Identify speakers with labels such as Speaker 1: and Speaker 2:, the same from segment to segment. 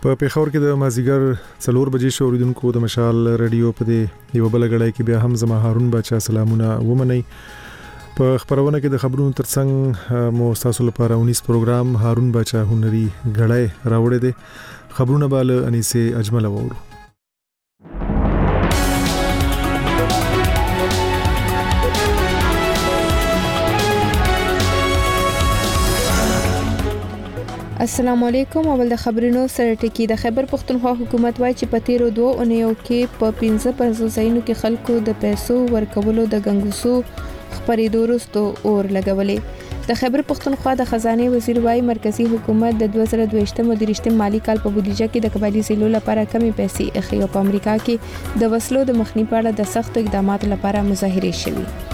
Speaker 1: په پیښور کې د مازیګر 4 بجې شو اوریدونکو د مشال رادیو په دې یو بل غړای کې بیا هم زما هارون بچا سلامونه ومني. په خبرونه کې د خبرونو ترڅنګ مو تاسو لپاره 19 پروګرام هارون بچا هنري غړای راوړی دي. خبرونه bale انیسه اجمل وورو.
Speaker 2: السلام علیکم. اول د خبرونو سره ټکی. د خیبر پختونخوا حکومت وايي چې په تیرو 2 اونیو کې په 15 ځایونو کې خلکو د پیسو ورکولو د ګنګوسو خبرېدو وروسته اور لګولې. د خیبر پختونخوا د خزانه وزیر وايي مرکزی حکومت د 2023 مالی کال په بودیجه کې د قبایلی ضلعو لپاره کمی پیسې اخی او په امریکا کې د وسلو د مخنیوي په اړه د سخت اقداماتو لپاره مظاهره شوې.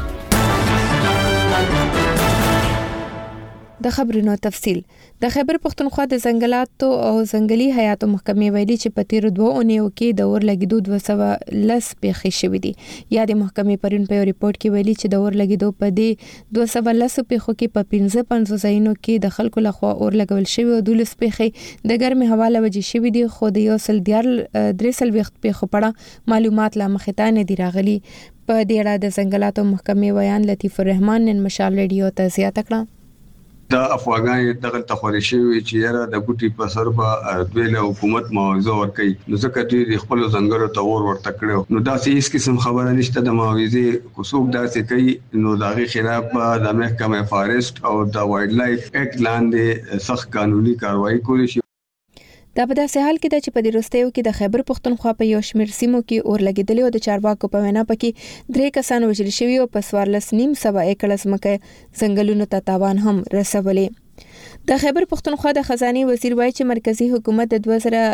Speaker 2: د خبرونو تفصیل. د خیبر پختونخوا د ځنګلاتو او ځنګلي حیاتو محکمې ویلي چې په تیرو 2 اونیو کې د اور لګیدو 210 پیښې شوې دي. یا د محکمې پرون په ریپورت کې ویلي چې د اور لګیدو په دې 210 پیښو کې په 15 ځایونو کې د خلکو لخوا اور لګول شوی او 12 پیښې د ګرمي هوا له وجې شوې دي. خو د یو سل دیار 3 وخت پیښو پړه معلومات لا مخته نه دي راغلي. په دې اړه د ځنګلاتو محکمې ویان لطیف الرحمن نن مشال رادیو ته زیاته کړه.
Speaker 3: دا افغانان دغه تخورشي وی چې یاره د بوټي په سر به دوی حکومت معاوضه ورکړي نو ځکه چې خپل ځنګلو ته اور ورته کړو نو دا هیڅ قسم خبره نشته د معاوضه کوڅوک داسې کوي نو دغه خلاف د محکمه فارست او د وایلډ لایف اکټ لاندې سخت قانوني کاروایی کولی شي.
Speaker 2: دا په داسې حال کې چې په دې وروستیو کې د خیبر پختونخوا په یو شمېر سیمو کې اور لګیدلی او د چارواکو په وینا پکې 3 کسان وژل شوي او په 14.5 ایکړ ځمکه ځنګلونو ته تاوان هم رسولی. د خیبر پختونخوا د خزانه وزیر وایي چې مرکزی حکومت د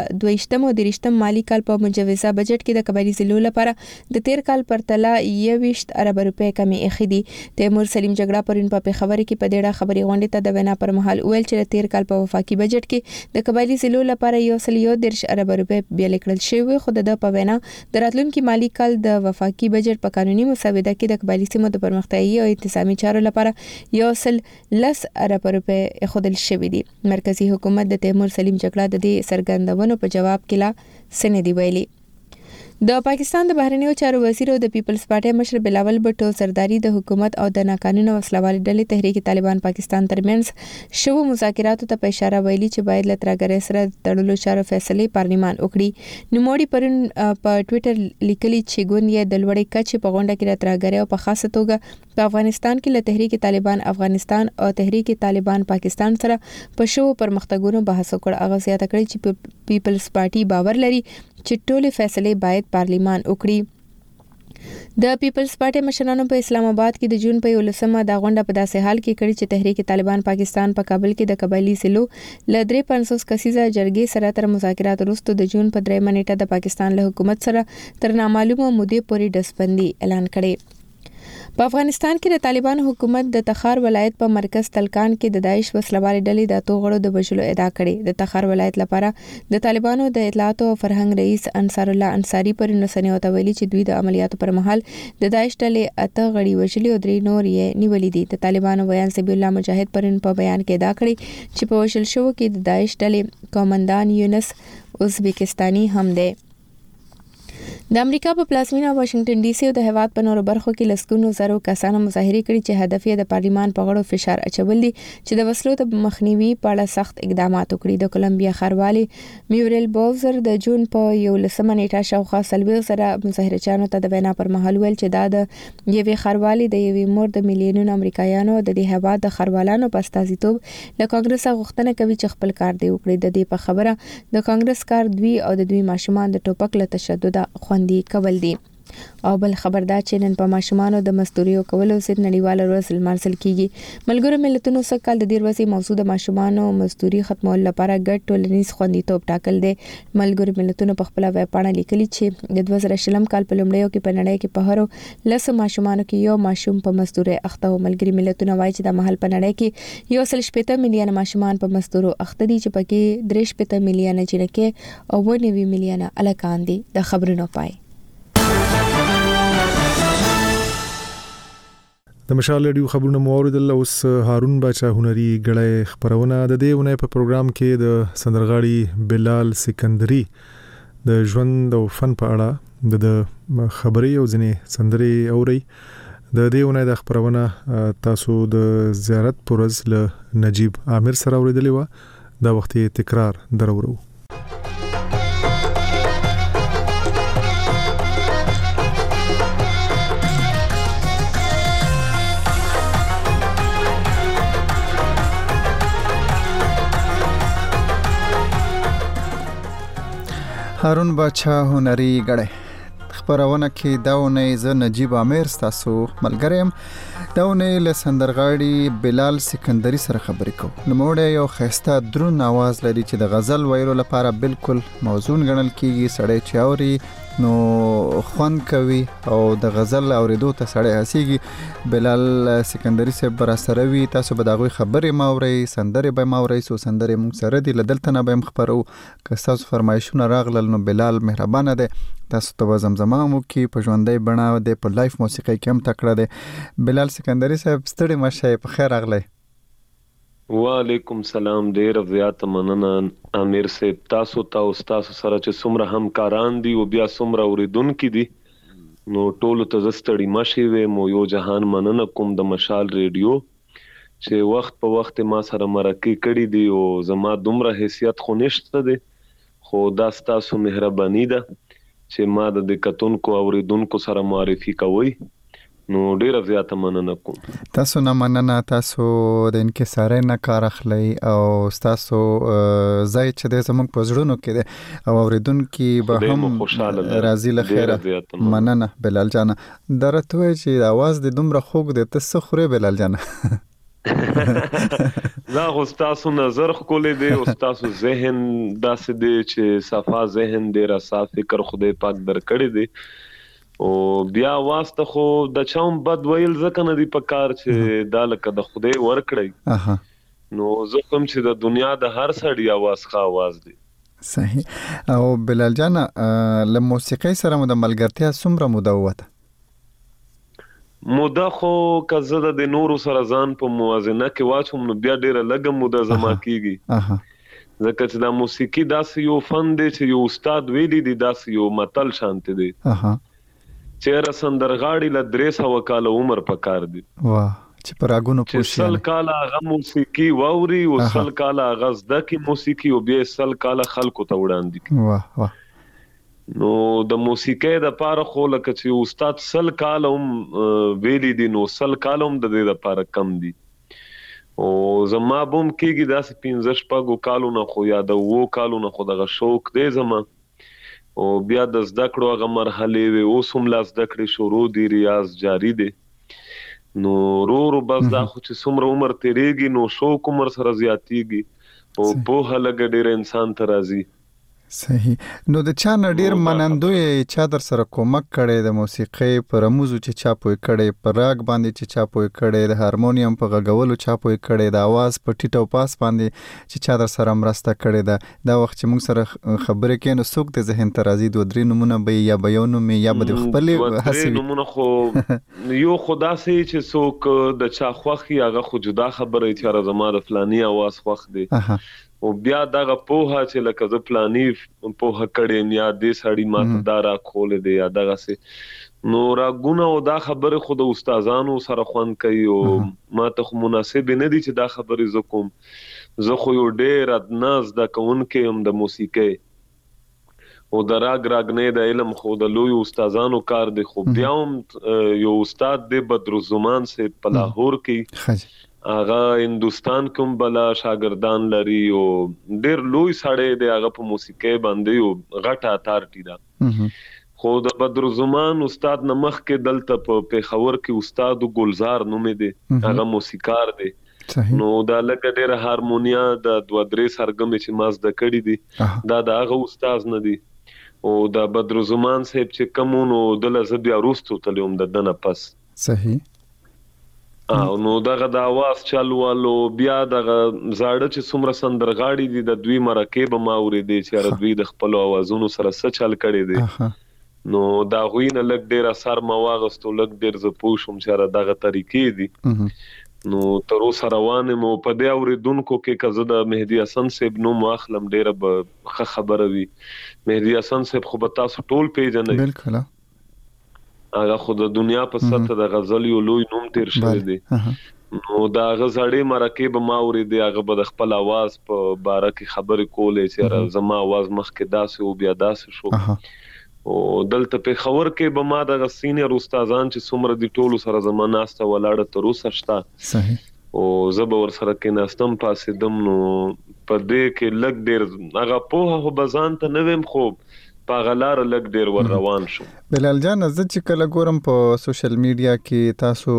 Speaker 2: 2022 مالی کال په مجوزه بجټ کې د قبایلی ضلعو لپاره د تیر کال پرتله 21 ارب روپۍ کمی اخی دي. تیمور سلیم جګړه پرون په خبرې کې په ډېره خبري غونډه ته د وینا پر مهال ویل چې د تیر کال په وفاقي بجټ کې د قبایلی ضلعو لپاره 1.1 ارب روپۍ بیل کړل شوی. خو د په وینا د راتلونکي مالی کال د وفاقي بجټ په قانوني مسوده کې د قبایلی سیمو د پرمختیايي او انتظامی چارو لپاره 1.10 ارب روپۍ خودل شوی دی. مرکزی حکومت د تیمور سلیم جګړه د دې سرګندونو په جواب کې لا سندې ویلي. د پاکستان د بهرنیو چارو وزیر او د پیپلز پارټي مشر بلاول بټو سرداری د حکومت او د ناقانونه وسلوال ډلې تحریک طالبان پاکستان ترمنځ شوو مذاکراتو ته په اشاره ویلي چې باید له ترګرۍ سره تړلو چارو فیصله پارلیمان وکړي. نوموړي پرون په ټوئیټر لیکلي چې ګوند یې د لوړې کچې په غونډه کې د ترګرۍ او په خاصه توګه په افغانستان کې له تحریک طالبان افغانستان او تحریک طالبان پاکستان سره په شوو پرمختګونو بحث وکړ. هغه زیاته کړې چې پیپلز پارټي باور لري چې ټولې فیصلې باید پارلیمان وکړي. د پیپلز پارټي مشرانو په اسلام آباد کې د جون په 11مه دا غونډه په داسې حال کې کړې چې تحریک طالبان پاکستان په کابل کې د قبایلی ضلعو ل 350 کسیزه جرګې سره تر مذاکرات وروسته د جون په 3 نیټه د پاکستان له حکومت سره تر نامعلومه مودې پورې ډسبندي اعلان کړي. په افغانستان کې د طالبان حکومت د تخار ولایت په مرکز تلکان کې د داعش وسلوال ډلې د توغړو د وژلو ادعا کړې. د تخار ولایت لپاره د طالبانو د اطلاعات او فرهنګ رئیس انصار الله انصاری پر نسنیو ته ویلي چې دوی د عملیاتو پر مهال د داعش ډلې 8 غړي وژلي او 3 نور یې نیولي دي. د طالبانو ویان سبی الله مجاهد پر په بیان کې ادعا کړې چې په وژل شو کې د داعش ډلې قومندان یونس ازبکستاني هم دی. د امریکا په پلازمینه واشنگټن ډي سي او د هیواد په نورو برخو کې لسګونو زرو کسانو مظاهره کړې چې هدف یې د پارلیمان په غړو فشار اچول دي چې د وسلو د مخنیوي په اړه سخت اقدامات وکړي. د کولمبیا ښاروالي میورل بوزر د جون په 11مه نیټه شاوخوا 40 زره مظاهرچیانو ته د وینا پر مهال ویل چې دا د یوې ښاروالي د یوې مور د میلیونونو امریکایانو د دې هیواد د ښاروالانو په استازیتوب له کانګرس غوښتنه کوي چې خپل کار دی وکړي. د دې په خبره د کانګرس کار دوی او د دوی ماشومان د ټوپک له تشدد خوندي کول دي. او بل خبردار چې نن په ماشومانو د مزدوري کولو ضد نړیواله ورځ لمانځل کیږي. ملګرو ملتونو څخه کال د دې ورځې موضوع د ماشومانو مزدوري ختمولو لپاره ګډ ټولنیز خوندیتوب ټاکل دی. ملګرو ملتونو په خپل ویب پاڼه لیکلي چې د 2020 کال په لومړیو کې په نړۍ کې په هرو 10 ماشومانو کې یو ماشوم په مزدوري اخته و. ملګري ملتونو وایي چې د محل په نړۍ کې 1.8 میلیونه ماشومان په مزدورو اخته دي چې پکې 3.8 میلیونه جنکې او 9 میلیونه الکان دي. د خبرونو پای.
Speaker 1: د مشال رادیو خبرونه موریدل. اوس هارون باچا هنري غړې خبرونه د دې ونه په پروګرام کې د سندرغاړي بلال سکندري د ژوند او فن په اړه د خبري او ځنې سندري اوري. د دې ونه د خبرونه تاسو د زیارت پرز له نجیب عامر سره اوریدلې و. دا وخت تکرار درورو.
Speaker 4: هارون باچا هنري غړې خبرونه کې داونه ز نجیب عامر تاسو ملګریم. داونه له سندرغاړي بلال سکندري سره خبرې کوو. نو موږ یو خسته درون आवाज لري چې د غزل ویلو لپاره بالکل موزون ګڼل کیږي. سړی چې اوري نو خوند کوي او د غزل اوریدو ته سړی هسیږي. بلال سکندري صاحب برا سره وي. تاسو به دغه خبرې ماوري سندرې به ماوري سو سندرې مونږ سره دی لدلته نه به خبرو. که تاسو فرمایشونه راغلل نو بلال مهربانه ده. تاسو ته زمزمه مو کې په ژوندۍ بڼه ده په لایف موسیقي کې هم تکړه ده. بلال سکندري صاحب ستړي مشه په خیر راغلی.
Speaker 5: وعلیکم سلام. ډیر زیات مننه امیر صاحب. تاسو ته او تاسو سره چې څومره همکاران دي او بیا څومره اوریدونکو دي نو ټول ته زستړي مشي و مو یو جهان مننه کوم د مشال ریډیو چې وخت په وخت ما سره مرکه کړی دی او زما دومره حیثیت خو نشته دی خو دا تاسو مهرباني ده چې ما د کتونکو اوریدونکو سره معرفي کوي. نو ډیر زیات مننه کوم.
Speaker 4: تاسو نه مننه. تاسو د انکسار نه کار اخلي او تاسو زای چې د زمونږ په زړونو کې ده او اوریدونکو به هم راضي لخيره. مننه بلال جان. درته چې د आवाज د دومره خوږ د تاسو خوري بلال جان.
Speaker 5: زه خو تاسو نظر خولې دی او تاسو ذهن داسې دی چې صفا ذهن دی را صاف فکر خدای پاک درکړي دی او بیا واسطه خو د چاوم بد ویل ځکه نه دی په کار چې دا لکه د خدای ورکړي. نو زه کوم چې د دنیا د هر سړی आवाज ښه आवाज دی.
Speaker 4: صحیح. او بلال جان له موسیقي سره مو د ملګرتیا څومره موده وته؟
Speaker 5: موده خو کزه د نورو سره ځان په موازنه کې واچوم نو بیا ډیره لږه موده زما کیږي. ځکه چې د موسیقي داسې یو فن دی چې یو استاد ویلی دی داسې یو متل شانت دی چیرې سندرغاړي ل 300 کال عمر پکار دي.
Speaker 4: واه چې پراګونو پوښي.
Speaker 5: سل کال هغه موسیقي ووري او سل کال هغه زده کی موسیقي او بیا سل کال خلکو ته وړاندې.
Speaker 4: واه واه.
Speaker 5: نو د موسیقي د پاره خو لکه چې استاد سل کال هم ویلي دي نو سل کال هم د دې لپاره کم دي. او زما بوم کېږي داسې 15 شپږو کالونه خو یا د 2 کالونه خو دغه شوق دی زما او بیا د زده کړو هغه مرحله وي اوس هم لا زده کړې شروع دي ریاض جاری دي. نو رو بس دا خو چې څومره عمر تیریږي نو شوق عمر سره زیاتیږي او په هلګ ډېر انسان ته راځي.
Speaker 4: صحیح. نو د چا نډیر منندوی چا در سره کومک کړي د موسیقي پر موضوع چې چا پوي کړي پر راګ باندې چې چا پوي کړي د هارمونیم په غږولو چا پوي کړي د आवाज په ټیټو پاس باندې چې چا در سره مرسته کړي دا وخت چې موږ سره خبرې کوي نو څوک د ذهن ته راځي 2-3 نمونه به یا به یو نوم یا به خپل هڅې
Speaker 5: نمونه خو یو خدا سي چې څوک د چا خوخي هغه خو جدا خبره چې زما د فلاني आवाज خوخ دی او بیا دغه پوها چې لکه ز پلاني پوها کړي یا دې سړی ماته دارا کول دی یا دغه سي نو راګونه او دا خبره خود استادانو سره خوان کوي او ماته خو مناسب نه دي چې دا خبره ز کوم زه خو یو ډېر ادناز د کون کې هم د موسیقي او د راګ نه د علم خو د لوی استادانو کار دی خو بیا هم یو استاد دی بدرالزمان سے په لاهور کې هغه هندستان کوم بلا شاګردان لري او ډېر لوی سړی دی هغه په موسیقي باندې او غټه اتارټی دا خو د بدرالزمان استاد نمخ کې دلته په پیښور کې استاد ګلزار نومې دی هغه موسیقار دی. نو دا لکه ډېر هارمونیا د 2-3 سرګم چې ماز د کړی دی دا د هغه استاد نه دی او د بدرالزمان صاحب چې کومونو د لزه بیا روستو تلوم د دنه پس.
Speaker 4: صحیح.
Speaker 5: او نو دغه د आवाज چلوالو بیا دغه زاړه چې څومره سندرغاړي دي د دوی مرکه به ما اورېدې چې دوی د خپل आवाजونو سره څه چل کړي دي نو دا غوینه لګ ډیر اثر مواغستو لګ ډیر ز پوښوم چې را دغه طریقې دي نو تر اوسه روان مو په دې اوریدونکو کې کزه د مهدی حسن صاحب نو ماخلم ډیر به خبره وي مهدی حسن صاحب خو به تاسو ټول پیژنئ
Speaker 4: بالکل
Speaker 5: هغه خو د دنیا په سطح د غزل یو لوی نوم تیر شوی دی نو دا غزړې مرکه به ما اوریدي هغه به خپل आवाज په باره کې خبرې کولې چې زما आवाज مخکې داسې او بیا داسې شو او دلته په خبر کې به ما د سینیر استادان چې څومره دي ټولو سره زماناسته ولاړه تر اوسه شته
Speaker 4: صحیح
Speaker 5: او زه ور سره کې ناستم پاسې دم نو په دې کې لګ ډیر هغه په هو بزان ته نویم خوب په غلار لګ ډیر ور روان شو
Speaker 4: بلال جان زه چې کله ګورم په سوشل میډیا کې تاسو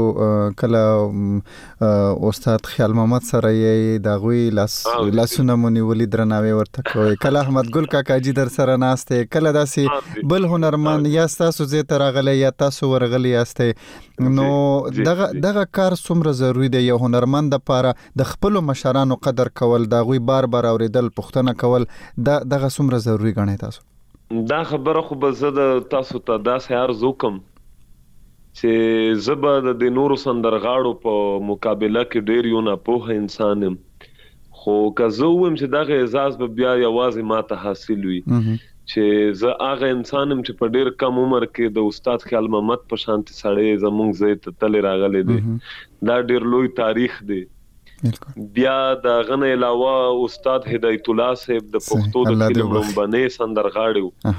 Speaker 4: کله استاد خیال محمد سره یې دا غوي لاسونه مونږ ولې درناوي ورته کوي کله احمد ګل کاکا جی در سره ناشته کله داسې بل هنرمند یا تاسو زه ترغلی یا تاسو ورغلی یاسته نو دغه کار څومره ضروری دی یو هنرمند لپاره د خپل مشرانو قدر کول دا غوي بار اوریدل پښتنه کول دغه څومره ضروری غنئ تاسو
Speaker 5: دا خبره خو به زه د تاسو ته داسې عرض وکم چې زه به د نورو سندرغاړو په مقابله کې ډیر یو نه پوهه انسان یم خو که زه ویم چې دغه اعزاز به بیا یوازې ماته حاصل وي چې زه هغه انسان یم چې په ډیر کم عمر کې د استاد خیال محمد په شانتي سړی زمونږ ځای ته تل راغلی دی دا ډیر لوی تاریخ دی بیا د غنه علاوه استاد هدایت الله صاحب د پښتو د فلم لومبنه سندرغاړو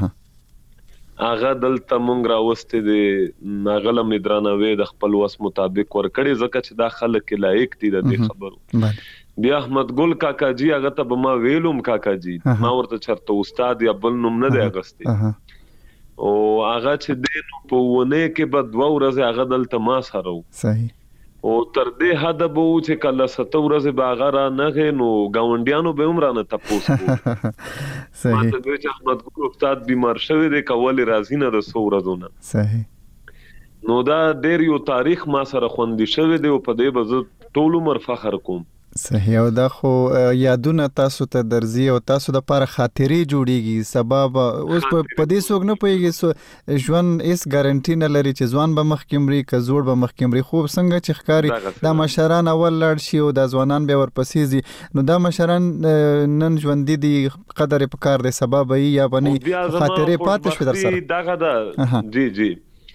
Speaker 5: هغه دلته مونږ راوستي دي ناغلم درانوي د خپل وس مطابق ورکړي ځکه چې دا خلک لایق دي د خبرو بیا احمد ګل کاکا جی هغه ته ما ویلوم کاکا جی ما ورته چرته استاد یا بل نوم نه دی اغستی او هغه چې د په ونه کې به 2 ورځې هغه دلته ما سره
Speaker 4: صحیح
Speaker 5: او تر دې حد به و چې کله 7 ورځې باغ را نه نو گاونډیانو به عمرانه تاسو
Speaker 4: صحیح
Speaker 5: ماته دوی چې احمد ګل استاد بیمار شوی دی کول راځي نه د 100 ورځونه
Speaker 4: صحیح
Speaker 5: نو دا ډیر یو تاریخ ما سره خوندې شوی دی او په دې به ټول عمر فخر کوم
Speaker 4: صحیح او دا خو یادونه تاسو ته درځي او تاسو د لپاره خاطرې جوړیږي سبب اوس په دې څوک نه پويږي ژوند هیڅ ګارانټي نه لري چې ځوان به مخکمري که زوړ به مخکمري خوب څنګه چې ښکاری دا مشران اول لړ شي او د ځوانان به ورپسې زی نو دا مشران نن ژوند دي قدر په کار دی سبب یا بني خاطرې پاتې شو در سره
Speaker 5: دغه دا جی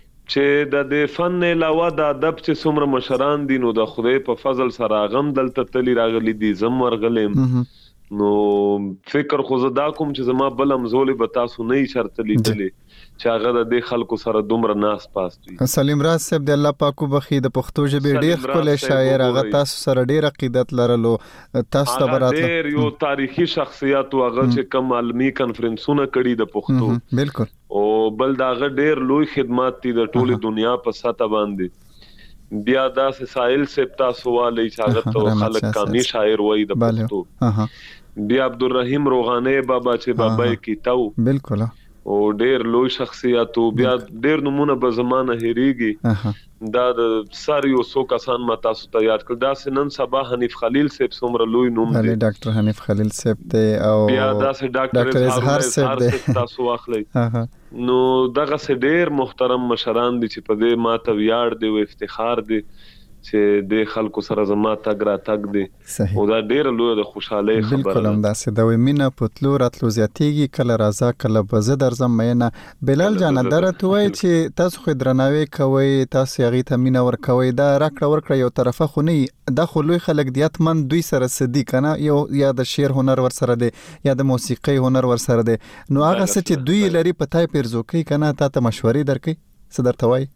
Speaker 5: چې د فن علاوه د ادب چې څومره مشران دي نو د خدای په فضل سره غم دلته تلی راغلي دي زم ورغلم نو فکر خو زدا کوم چې زما بلم زولې به تاسو نه شرط لیدلې چې هغه د خلکو سره دومره ناس پاست وي
Speaker 4: سلیم راز صاحب د الله پاکو بخي د پښتو ژبې ډېر خپل شاعر هغه تاسو سره ډېر عقیدت لرلو تاسو ته براتله
Speaker 5: ډېر یو تاریخي شخصیت او هغه چې کوم عالمي کانفرنسونه کړي د پښتو
Speaker 4: بالکل
Speaker 5: او بل دا ډېر لوی خدمات دي د ټوله دنیا په سطح باندې بیا دا سائل صاحب تاسو والی چې هغه ته خلک کامي شاعر وای د پښتو بیا عبدالرحیم روغانه بابا چې بابا کیتاو
Speaker 4: بالکل
Speaker 5: او ډېر لوی شخصیت او بیا ډېر نمونه به زمانه هریږي دا د ساریو سو کسان ما تاسو ته یاد کړ دا سنن سبا حنیف خلیل صاحب څومره لوی نوم دی
Speaker 4: ډاکټر حنیف خلیل صاحب دی او
Speaker 5: بیا دا سه ډاکټر اظهار صاحب دی تاسو واخلئ نو دغه سه ډېر محترم مشران دي چې په دې ماته ویاړ دی او افتخار دی چې د خلکو سره زما تګ را تګ دي او دا ډېر لوی د خوشحالي خبره ده
Speaker 4: بالکل هم دا سه د ومنه پتلو راتلو زیاتیږي کله راځه کله بزه درځم مینه بلال جان درته وای چې تاسو خو درناوي کوي تاسو هغه ته مینا ور کوي دا راکړه ورکړه یو طرفه خو نه د خلوی خلک دیاتمن دوی سره صدی کنه یو یا د شعر هنر ور سره دی یا د موسیقي هنر ور سره دی نو هغه څه چې دوی لري پتاي پیرزو کوي کنه ته مشورې درکې صدر توای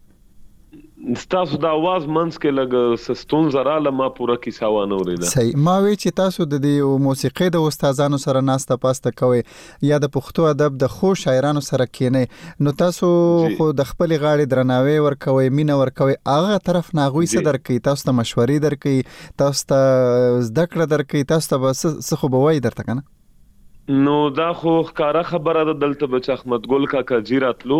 Speaker 5: تاسو د आवाज منځ کې لګ سستون زراله ما پوره کیسه وانه وریده
Speaker 4: صحیح ما وی چې تاسو د دې موسیقي د استادانو سره ناسته پاسته کوي یا د پښتو ادب د خو شاعرانو سره کینې نو تاسو خو د خپل غاړي درناوي ور کوي مینا ور کوي هغه طرف ناغوي صدر کوي تاسو ته مشورې درکې تاسو ته زده کړه درکې تاسو ته څه خو بوای درته کنه
Speaker 5: نو دا خو ښکارا خبره ده دلته بچ احمد ګل کاکا جی راتلو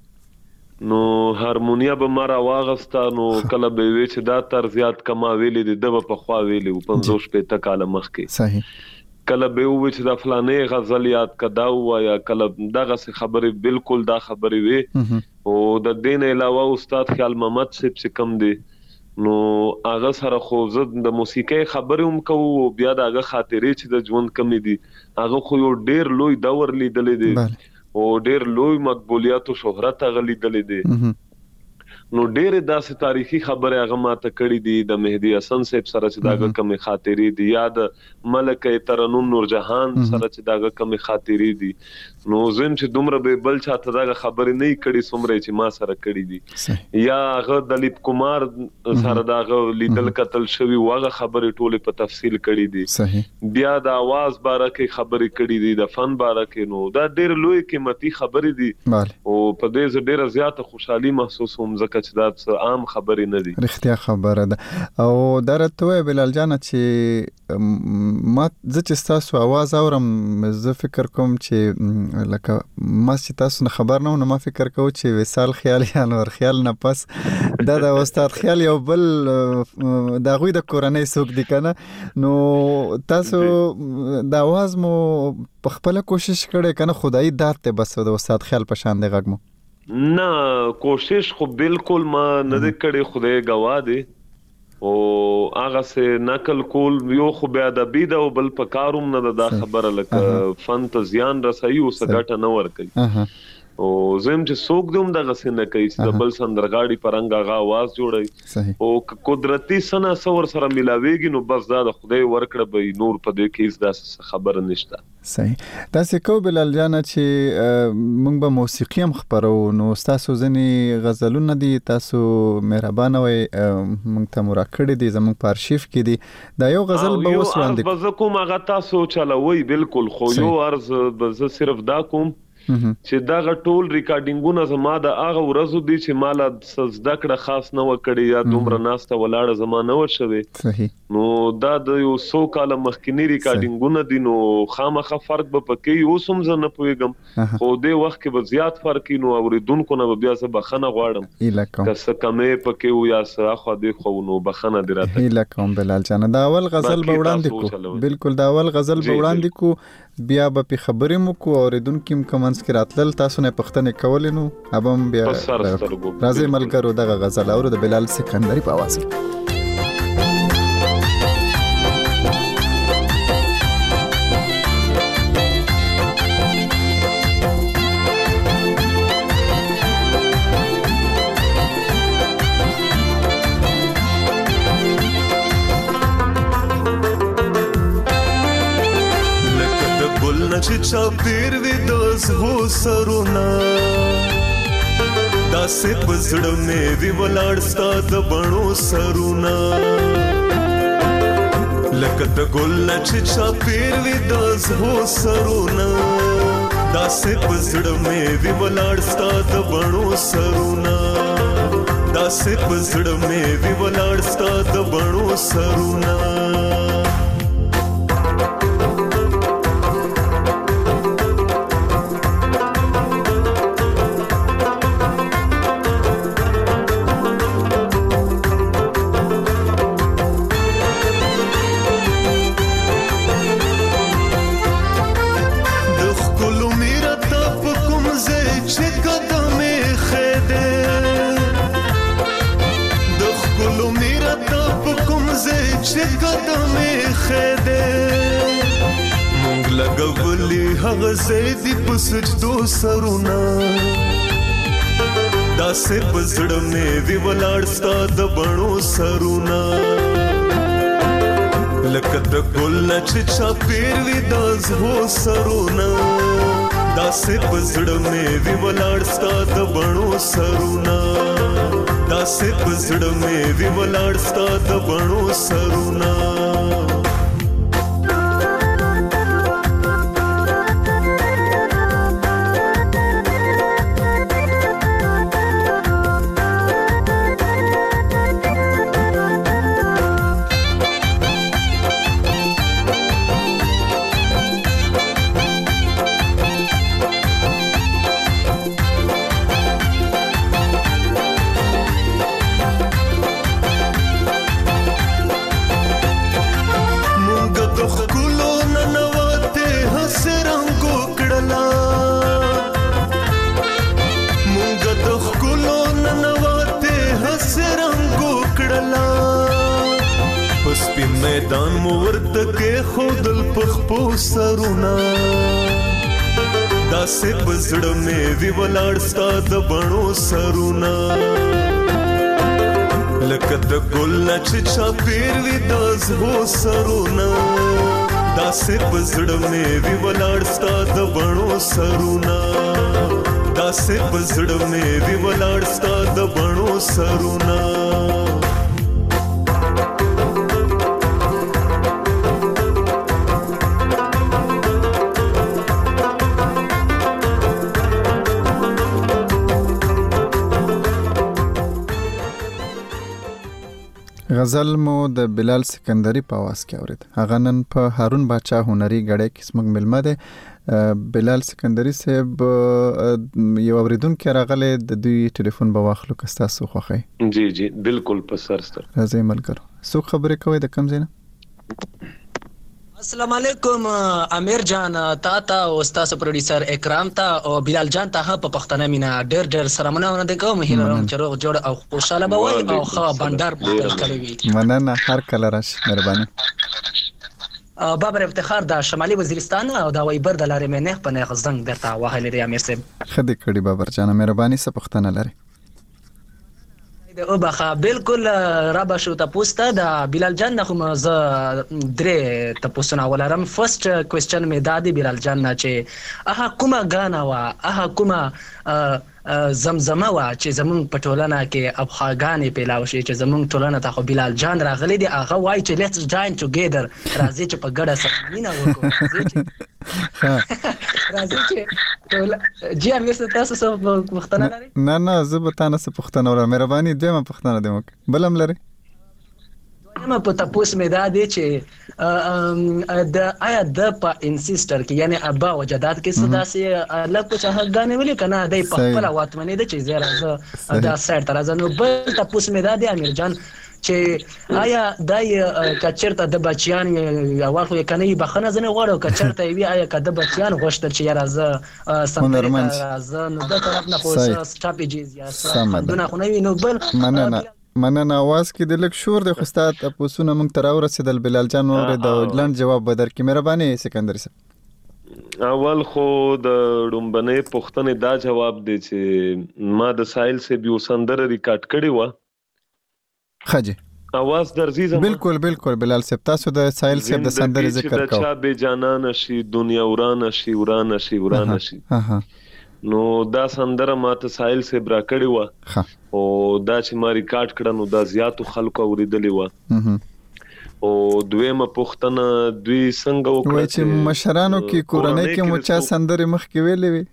Speaker 5: نو هارمونیا به مارا واغستا نو کله به وی چې دا تر زیات کما ویلې د په خوا ویلې 50 کال مخکې
Speaker 4: صحیح
Speaker 5: کله به و چې د فلانه غزل یاد کدا وایا کله دغه خبره بالکل دا خبره وي او د دین علاوه استاد خیال محمد صاحب کم دی نو هغه سره خو زه د موسیقي خبره هم کوو بیا دغه خاطرې چې د ژوند کمی دي هغه خو یو ډیر لوی دور لیدلې دي او ډیر لوی مقبولیت او شهرت غلیدلې دي نو ډېر داسې تاریخي خبره هغه ماته کړې دي د مهدی حسن صاحب سره چې داغه کم خاطرې دي یاد ملکه ترنم نور جهان سره چې داغه کم خاطرې دي نو زم چې دومره به بل چاته داغه خبره نه کړي سمره چې ما سره کړې دي یا هغه دلیپ کمار سره داغه لیدل قتل شوی واغه خبره ټوله په تفصیل کړې دي بیا د आवाज بارکه خبره کړې دي د فن بارکه نو دا ډېر لوی قیمتي خبره دي او په دې ډېر زیاته خوشحالي محسوس هم زکه چې دا عام خبرې نه دي
Speaker 4: رښتیا خبره ده او درته بلال جان چې ما چې تاسو आवाज اورم زه فکر کوم چې لکه ما چې تاسو نه خبر نه ما فکر کوم چې وصال خیال یا نور خیال نه پس د استاد خیال یو بل د غوی د کورنۍ څوک دي کنه نو تاسو د आवाज مو په خپل کوشش کړي کنه خدای داد ته بس د استاد خیال په شان دی غږ مو
Speaker 5: نه کوشش خو بالکل ما نه کړې خدای گواه دی او هغه سه نقل کول یو خو بیا د بيد او بل پکاروم نه دا خبره لکه فن ته زیان رسایي او سګټه نه ور کوي او زم چې څوک دوم دغه سن کوي چې د بل سندرغاړي پرنګ هغه आवाज جوړي او قدرتي سنا سور سره ملاويږي نو بس دا د خدای ورکړه به نور په دې کې دا خبره نشته
Speaker 4: صحیح دا سکو بلال جان چې موږ به موسیقي هم خبرو نو تاسو ځنی غزلونه دي تاسو مهربان وي موږ ته مراکړه دي زموږ په ارشیف کې دي دا یو غزل به وس وړاندې
Speaker 5: بز کوم هغه تاسو چلوي بالکل خو یو عرض بز صرف دا کوم چې دا ټول ریکارډینګونه زما د هغه ورځو دي چې مال زده کړه خاص نه وکړي یا دومره ناسته ولاړه زمانه ورشوي
Speaker 4: صحیح
Speaker 5: نو دا د یو 100 کال مخکینی ریکارډینګونه دي نو خامخا فرق به پکې اوسم زه نه پويګم خو دې وخت کې به زیات فرق نو اوریدونکو نه بیا څه بخنه غواړم که څه کمې پکې و یا څه خو دې خو نو بخنه دراته
Speaker 4: الکم بلال جان دا اول غزل به وړاندې کو بالکل دا اول غزل به وړاندې کو بیا به خبرې مو کو اوریدونکو کومنس کې راتل تاسو نه پښتنه کولې نو ابم بیا راځي ملګرو دغه غزل اورو د بلال سکندری په आवाज کې
Speaker 6: چې چاپیر وی دوز هو سرونا دا سه پزړ مې وی ولاړ ستاد بڼو سرونا لکه د ګل چې چاپیر وی دوز هو سرونا دا سه پزړ مې وی ولاړ ستاد بڼو سرونا دا سه پزړ مې وی ولاړ ستاد بڼو سرونا زیدی پسجدو سرونا دا سه پزړ مې وی ولاړ ستا د بڼو سرونا لکه د ګل چې چاپیر وی داز هو سرونا دا سه پزړ مې وی ولاړ ستا د بڼو سرونا دا سه پزړ مې وی ولاړ ستا د بڼو سرونا میدان مو ورته کې خودل پخپو سرونه داسې پزړه مې وی ولاړ ستا د بڼو سرونه لکه د ګل نه چې چاپېر وي د زړو سرونه داسې پزړه مې وی ولاړ ستا د بڼو سرونه داسې پزړه مې وی ولاړ ستا د بڼو سرونه
Speaker 4: غزل مو د بلال سکندری په आवाज کې اورید. هغه نن په هارون باچا هنري غړې کې سمګ ملمه ده. بلال سکندری صاحب یو اوریدونکو راغله د دوی ټلیفون په واخلو کستا سو خوخه.
Speaker 5: جی بالکل په سرستر.
Speaker 4: راځي ملګرو. سو خبرې کوي د کم زینه.
Speaker 7: السلام علیکم امیر جان تا او استاد پروډوسر اکرام تا او بلال جان ته په پښتنه مینا ډېر سلامونه ورته کوم. هیله لرم چې روغ جوړ او خوشاله به وي او خو بندر په کړی وي.
Speaker 4: مننه هر کله راش مهرباني.
Speaker 7: بابر افتخار د شمالي وزیرستان او د وایبر د لارې مې نه په نه غزنګ درته واهل دی امیر صاحب.
Speaker 4: خدای کړي بابر جان مهرباني سه پښتنه لري.
Speaker 7: او بخا بالکل رابا شو تاسو د بلال جان نه کوم ز درې تاسو نه ولرم. فرست کوېسچن مې دادی بلال جان نه چې کومه غانا وا کومه زمزمه وا چې زمون پټولنه کې افغانګانې پیلاو شي چې زمون ټولنه ته خو بلال جان راغلی دی هغه وای چې لیټس جاین ټوګیدر راځي چې په ګډه سره مینا وکړو راځي چې ټول جی امیر تاسو څه پښتنه لري؟
Speaker 4: نه زه به تاسو پښتنه ولر مهرباني دویمه پښتنه دی مو بلم لري.
Speaker 7: دویمه په تاسو مې دا دی چې د آیا د په انسیسټر کې یعنی ابا وجدات کې صداسي لکه چې هغه غانې ولې کنه دای په خپل واتمنې د چې زیرا دا سر تر ځنو بل تاسو مې دا دی امیر جان چې آیا دای کچرته د بچیان واخلو کنه بخنه زنه غواړو کچرته وی آیا کده بچیان غوښتل چې راځه سمندر راځه نو د طرف نه پوس سټراټیجیز یا سمندونه خو نه وی نو بل
Speaker 4: مننه आवाज کې د لک شور د خستات تاسو نه مونږ تر رسیدل بلال جان اور د لند جواب بدر کې مهرباني سکندر صاحب.
Speaker 5: اول خو د ډومبنې پښتنې دا جواب دی چې ما د سایل سے بیو سندر ریکارډ کړی و
Speaker 4: خجه
Speaker 5: आवाज درځي زما
Speaker 4: بالکل بلال صاحب تاسو د سایل صاحب د سندر ذکر کوو
Speaker 5: چې چا به جانان شي دنیا ورانه شي نو دا سندره ماته سایل سے برا کړی و او دا چې ما ریکارډ کړه نو دا زیاتو خلکو اوریدلی و او دویمه پښتنه دوی څنګه وکړه
Speaker 4: چې مشرانو کې کورنۍ کې مو چا سندره مخ کې ویلې وي.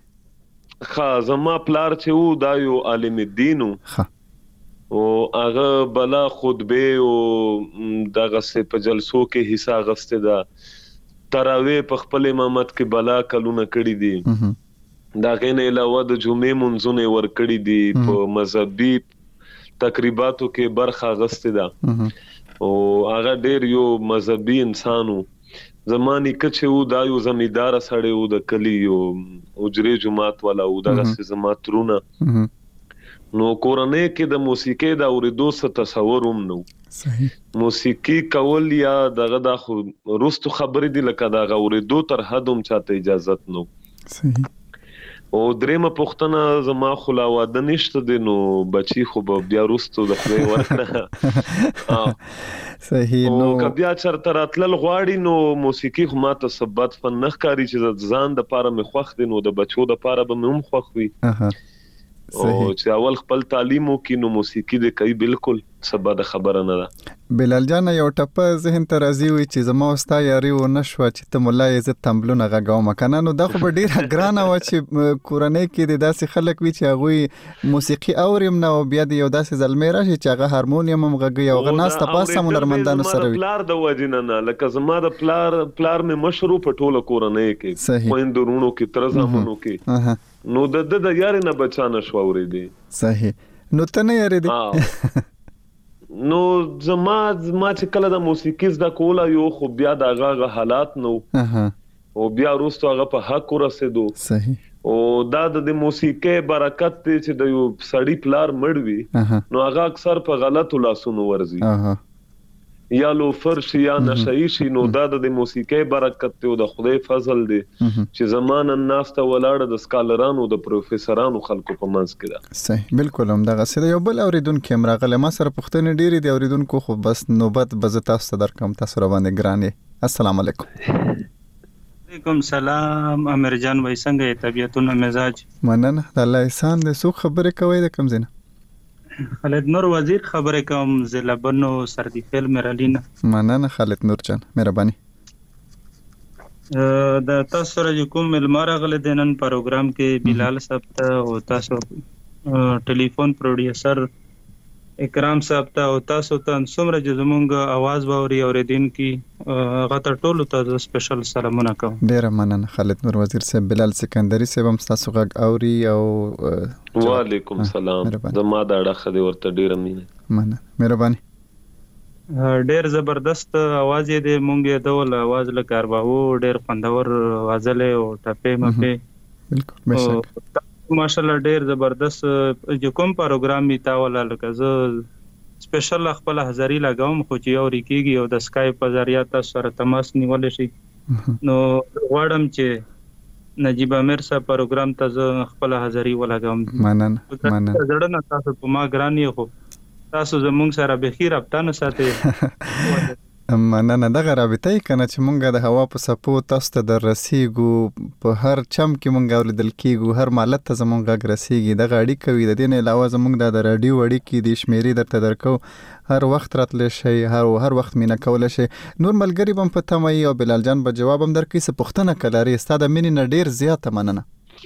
Speaker 5: زما پلار چې و دا یو عالم دینو او هغه بلا خطبه او دغه سه په جلسو کې حصہ غسته دا تراوی په خپل امامت کې بلا کلونه کړی دي دا غینه علاوه د جمعې منځونه ور کړی دي په مذهبي تقریباتو کې برخه غسته ده او هغه ډیر یو مذهبي انسانو زمانی کچه و دا یو زمیدار سړی و د کلی یو اجري جماعت والا و دغه زماترونه نو کورنۍ کې د موسیقي د اوریدو څه تصور هم نو صحیح موسیقي کول یا دغه د روستو خبرې دي لکه دا اوریدو تر حد هم چاته اجازه نو صحیح او درېمه پښتنه زما خلاواده نشته دي نو بچي خو بیا روستو د خپل ورکړه
Speaker 4: صحیح نو
Speaker 5: کبیا چرته راتلل غواړي نو موسیقي خو ماته ثبات فن نخکاری چې ځان د پاره مخ وخت دي نو د بچو د پاره به هم خوخ وي او چې اول خپل تعلیم وکي نو موسیقي د کوي بالکل سبا د خبره نه ده.
Speaker 4: بلال جان یو ټپه ذهن ته راځي وي چې زما وستا یاري و نشو چې ته مولا عزت تمبلونه غاوم کنه نو دا خو ډیر ګرانه و چې کورنۍ کې د داسې خلک وي چې هغه موسیقي اوریم نه او بیا د یو داسې زلمې راشي چې هغه هارمونیم هم غږی او غناس ته پاسه هنرمندانو سره وي.
Speaker 5: پلار د وجنه نه لکه زما د پلار مې مشرو په ټوله کورنۍ کې خويندورونو کې تر زمونو کې نو د یاري نه بچانه شو اورېدي.
Speaker 4: صحیح نو ته نه یاري دي
Speaker 5: نو زما چې کله د موسیقي زده کوله یو خو بیا دغه حالات نو او بیا وروسته هغه په حق ورسېدو.
Speaker 4: صحیح
Speaker 5: او دا د موسیقي برکت دی چې د یو سړی پلار مړ وي نو هغه اکثر په غلطو لاسونو ورځي یا لوفر شي یا نشئی شي نو دا د موسیقي برکت ته او د خدای فضل دی چې زمانه الناس ته ولاړه د سکالرانو د پروفیسورانو خلکو په منځ کې ده.
Speaker 4: صحیح بالکل هم دغه سره یو بل اوریدونکو هم راغله ما سره پښتنې ډېری دی اوریدونکو خو بس نوبت بزتا تاسو در کوم تاسو را باندې ګرانې. السلام علیکم.
Speaker 8: وعلیکم سلام امیر جان وای څنګه طبيعتونه مزاج؟
Speaker 4: مننه د الله احسان دې. څوک خبرې کوي د کوم ځای نه؟
Speaker 8: خالد نور وزیر خبرې کوم ضلع بنو سردی فیل میرالینا.
Speaker 4: مننه خالد نور جان مهرباني.
Speaker 8: د تاسو سره کوم ملمار غل دینن پروګرام کې بلال صاحب ته او تاسو ټلیفون پروډیوسر اکرام صاحب ته او تاسو ته څومره چې زمونږ आवाज باوري اوریدونکو غته ټولو ته سپیشل سلامونه کوم.
Speaker 4: ډیر مننه خالد نور وزیر صاحب. بلال سکندری صاحب هم تاسو غږ اوري او
Speaker 5: وعلیکم سلام. زما دا ډخه دی ورته ډیر مینه.
Speaker 4: مننه مهرباني.
Speaker 8: ډیر زبردست आवाज دی مونږه ډول आवाज لکارباو ډیر خوندور غزل او ټپه مپه
Speaker 4: بالکل بشک
Speaker 8: ماشاءالله ډیر زبردست جو کوم پروګرام می تاوله لکه زه سپیشل خپل هزاري لګوم خو چې یو ریکيږي او د اسکایپ په ذریعہ تاسو سره تماس نیول شي نو غواړم چې نجیب امیر صاحب پروګرام ته زه خپل هزاري ولګوم.
Speaker 4: مننه
Speaker 8: زړه تاسو په ما ګرانی خو تاسو زموږ سره به خیر اپتانه ساتي.
Speaker 4: مننه دغه رابطه کنه چې مونږه د هوا په سپو تاسو ته در رسیږو په هر چم کې مونږ اوریدل کیږو هر مالت ته زمونږ غږ رسیږي دغه اړیکه وي. د دې نه علاوه زمونږ د رادیو اړیکې د شمیرې درته درکو هر وخت راتل شي هر وخت مینا کول شي. نور ملګری بم په تمای او بلال جان به جواب هم درکې څه پښتنه کلاري استاد مینې نه ډیر زیاته مننه.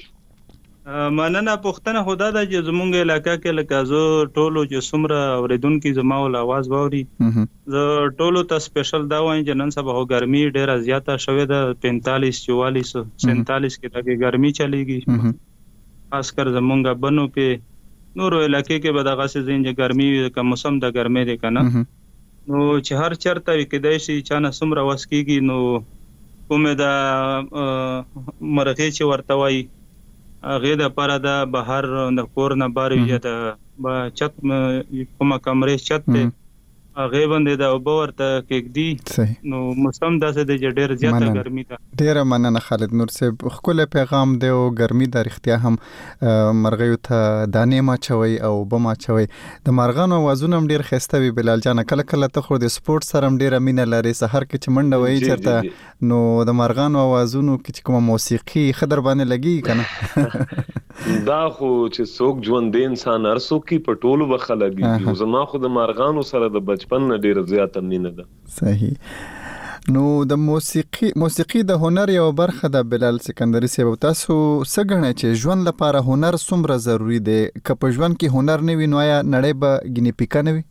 Speaker 8: مننه پښتنه خدا د زمونږ علاقې کې لکه زه ټولو چې سمره اوریدونکو زما ول आवाज باوري زه ټولو ته سپیشل دا وایم چې نن سبا ګرمي ډیره زیاته شوې ده 45 44 47 کې لګي ګرمي چلیږي خاص کر زمونږ بنو کې نور علاقې کې به دغه څه زین ګرمي کا موسم د ګرمۍ دی کنه نو چې هر چرته کې دای شي چې نه سمره وسکیږي نو کومه دا مرغه چې ورته وای غیر د پاره د بهر د کور نه بار وی د چت کومه کمرې چت ته هغه باندې د اوبورته کېږي نو موسم داسې د ډېر زیاته ګرمي ده.
Speaker 4: ډېر مننه خالد نور صاحب. خپل پیغام دی او ګرمي د اختیا هم مرغیو ته دانې ما چوي او بما چوي د مرغانو وازونه هم ډېر خسته وي. بلال جان کله کله ته خو د سپورت سره هم ډېر مینه لري سحر کې چې منډه وایي چرته نو د مرغانو وازونو کې کوم موسیقي خضر باندې لګي کنه
Speaker 5: دا خو چې څوک ژوند انسان ارسو کې پټولو بخلګي زما خو د مرغانو سره د بچپن نه ډیره زیاته مینه ده.
Speaker 4: صحیح. نو د موسیقي د هنر یو برخه د بلال سکندری صاحب تاسو څنګه چې ژوند لپاره هنر څومره ضروری دی که په ژوند کې هنر نه وي نو یا نړۍ به ګنې پیکا نه وي؟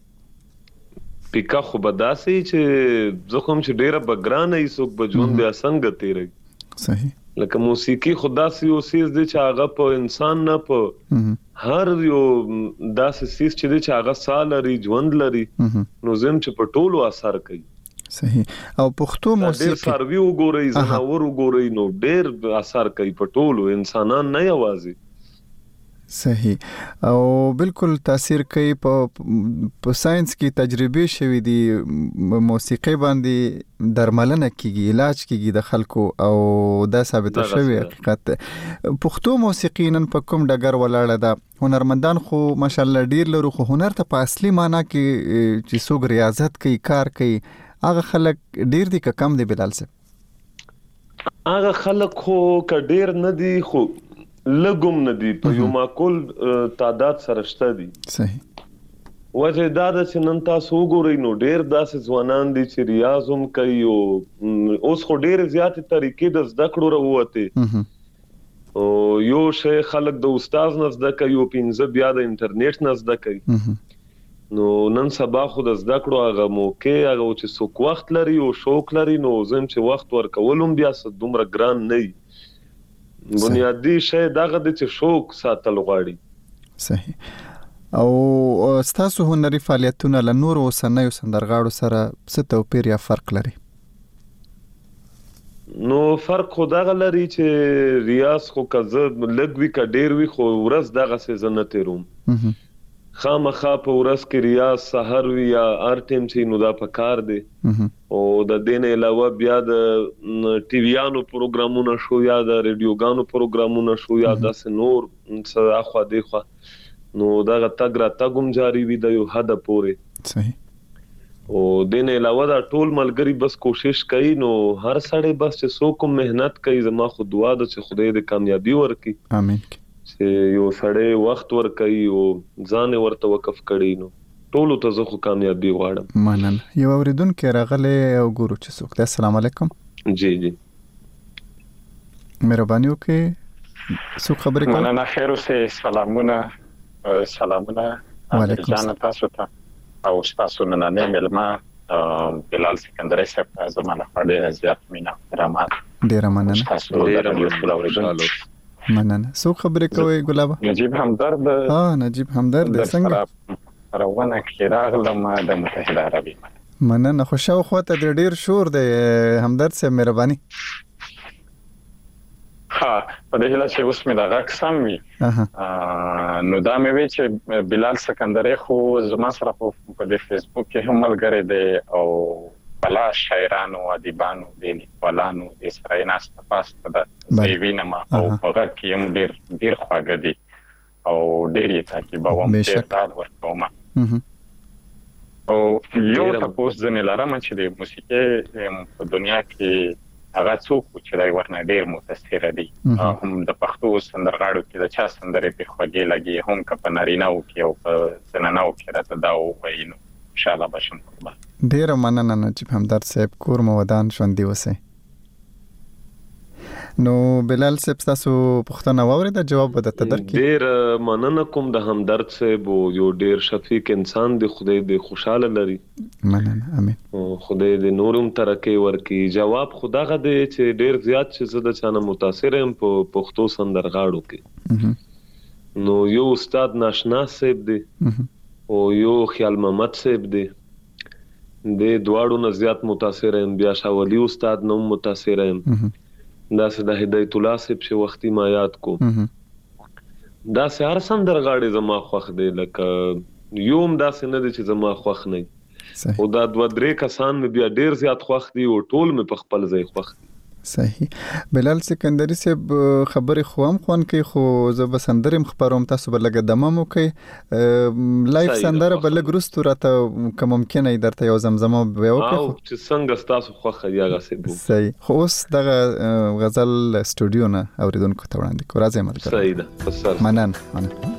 Speaker 5: پیکا خو بداسي چې زه کوم چې ډیره بګرانه یې څوک به ژوند بیا څنګه تیری.
Speaker 4: صحیح.
Speaker 5: لکه موسیقي خدا سي او سیس دي چې هغه په انسان نه په هر یو داسې سیس چې دي چې هغه سال لري ژوند لري نو زم چې په ټولو اثر کوي.
Speaker 4: صحیح. او پښتو موسیقي
Speaker 5: ډېر سروي وګورئ زناور وګورئ نو ډېر اثر کوي په ټولو انسانان نه یوازې.
Speaker 4: صحیح. او بالکل تاثیر کوي په ساينس کې تجربه شوې دي موسیقي باندې درملنه کیږي علاج کیږي د خلکو او دا ثابت شوی حقیقت. پښتو موسیقي نن په کوم ډګر ولاړه ده هنرمندان خو ماشاءالله ډیر لرو خو هنر ته په اصلي معنی کې چې څوک ریاضت کوي کار کوي هغه خلک ډیر دي که کم دي بلال صاحب؟
Speaker 5: هغه خلک خو که ډیر نه دي خو لګوم نه دي په یو معقول تعداد سره شته دي.
Speaker 4: صحیح.
Speaker 5: وجه دا ده چې نن تاسو وګورئ نو ډېر داسې ځوانان دي چې ریاض هم کوي او اوس خو ډېرې زیاتې طریقې د زده کړو راووتې او یو شی خلک د استاد نه زده کوي او پنځه بیا د انټرنیټ نه زده کوي نو نن سبا خو د زده کړو هغه موقع هغه چې څوک وخت لري او شوق لري نو زم چې وخت ورکولم بیا دومره ګران نه وي. بنیادی شی دغه د چې شوق ساتل غواړي.
Speaker 4: صحیح. او ستاسو هنري فعالیتونه له نورو اوسنیو سندرغاړو سره څه توپیر یا فرق لري؟
Speaker 5: نو فرق خو دغه لري چې ریاض خو که زه لږ وي که ډېر وي خو ورځ دغسې زه نه تېروم. خامخا په ورځ کې ریاض سحر وی یا هر ټیم چې نو دا پکار دی او د دین علاوه بیا د ټي ویانو پروګرامونه شو یا د ریډیوګانو پروګرامونه شو یا د نور څه اخوا دی خو نو دا تګ را تګم جاری وي د یو حد پورې
Speaker 4: صحیح
Speaker 5: او دین علاوه دا ټول ملګری بس کوشش کوي نو هر سړی بس چې څوک مهنت کوي زما خو دعا ده چې خدای دې کامیابی ورکړي
Speaker 4: امين
Speaker 5: چې یو سړی وخت ور کوي او ځان ورته وقف کړي نو ټول ته زه خو کامیابی غواړم.
Speaker 4: مننه. یو اوریدونکو راغله او ګورو چې څوک ده. السلام علیکم.
Speaker 5: جی جی
Speaker 4: مهرباني وکړئ څوک خبرې کوي؟
Speaker 9: مننه. خیر اوسه. سلامونه
Speaker 4: وعلیکم
Speaker 9: السلام تاسو ته او تاسو نن نه ملما بلال سکندری صاحب زمانه خړې زیات مینا رحمت
Speaker 4: ډیر مننه.
Speaker 9: تاسو ډیر
Speaker 4: مننه. څوک خبرې کوي ګلاب؟
Speaker 9: نجیب همدرد.
Speaker 4: نجیب همدرد څنګه
Speaker 9: روانه کې راغلم د متحده عربي.
Speaker 4: مننه. خوشاله خواته د ډیر شور دی همدرد صاحب مهرباني.
Speaker 9: په دې هله چې اوس مې دا غږ سم وي نو دا مې وی چې بلال سکندری خو زما سره په دې فیسبوک کې هم ملګری دی او بلا شاعرانو ادیبانو د لیکوالانو د اسرائیل استفاده د وینما او هغه کې هم ډیر خواږه دي او ډیر یې تعقیبوم ډیر تال ورکوم او یو تاسو ځنه لارم چې د موسیقي په دنیا کې هغه څوک چې دا ورنه ډیر متاثر دي هم د پښتو سندرغاړو کې د چا سندرې په خوږی لګي هم کپ ناریناو کې او په زنانو کې راته دا وایي نو ان شاء الله بشم قربان.
Speaker 4: ډیر مننه نجیب همدرد صاحب کور مو ودان ژوندۍ اوسئ. نو بلال صاحب تاسو پوښتنه واورید جواب ودته درکې؟
Speaker 5: ډیر مننه کوم د همدرد صاحب یو ډیر شفیق انسان دی خدای دې خوشاله لري.
Speaker 4: مننه امين.
Speaker 5: خدای دې نورم ترقی ورکړي. جواب خداغه دی چې ډیر زیات چې زه د چانه متاثر ام په پښتو سندرغاړو کې. نو یو استاد ناشنا صاحب دی او یو خیال محمد صاحب دی د دواړو نه زیات متاثر ام. بیا شاولی استاد نو متاثر ام. دا سه د هدایت الله صاحب چې وختي ما یاد کو دا سه هر سندرغاړي زما خوښ دی لکه یوم دا سه نه دي چې زما خوښ نه او دا دوه درې کسان مې بیا ډیر زیات خوښ دي او ټول مې په خپل ځای خوښ دي.
Speaker 4: صحیح. بلال سکندری صاحب خبرې خو هم خوان کوي خو زه به سندرم خبروم تاسو به لګه دمم وکي لایف سندره به لګ رستو راته کوم ممکن ای درته یو زمزمه به وکړو
Speaker 5: او چې څنګه تاسو خوخه دی هغه سه.
Speaker 4: صحیح. خو اوس دغه غزل سټوډیو نه اوریدونکو ته وړاندې کو راځي ملګری.
Speaker 5: صحیح ده.
Speaker 4: مننه.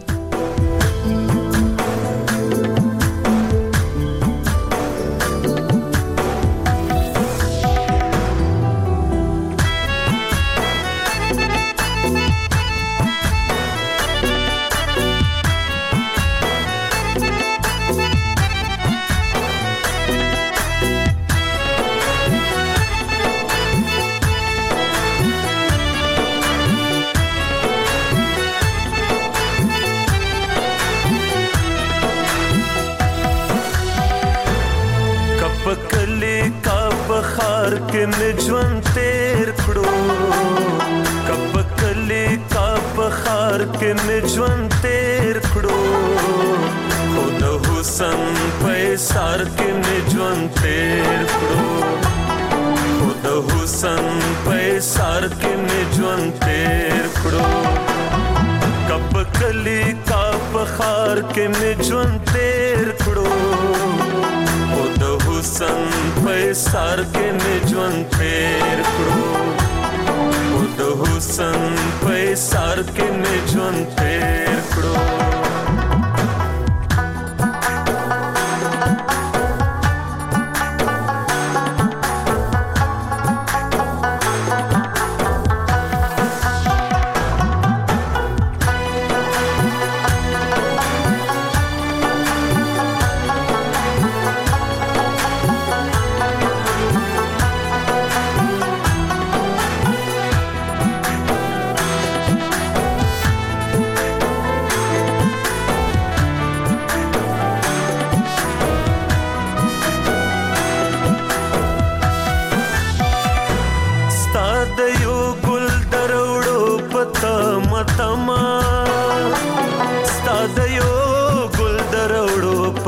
Speaker 6: کې نجوان تیر کړو کپ کلی کپ خار کې نجوان تیر کړو خود حسن پیسار کې نجوان تیر کړو خود حسن پیسار کې نجوان تیر کړو کپ کلی کپ خار کې نجوان تیر کړو خود حسن پیسار کې نجوان تیر کړو خود حسن پیسار کې نجوان تیر کړو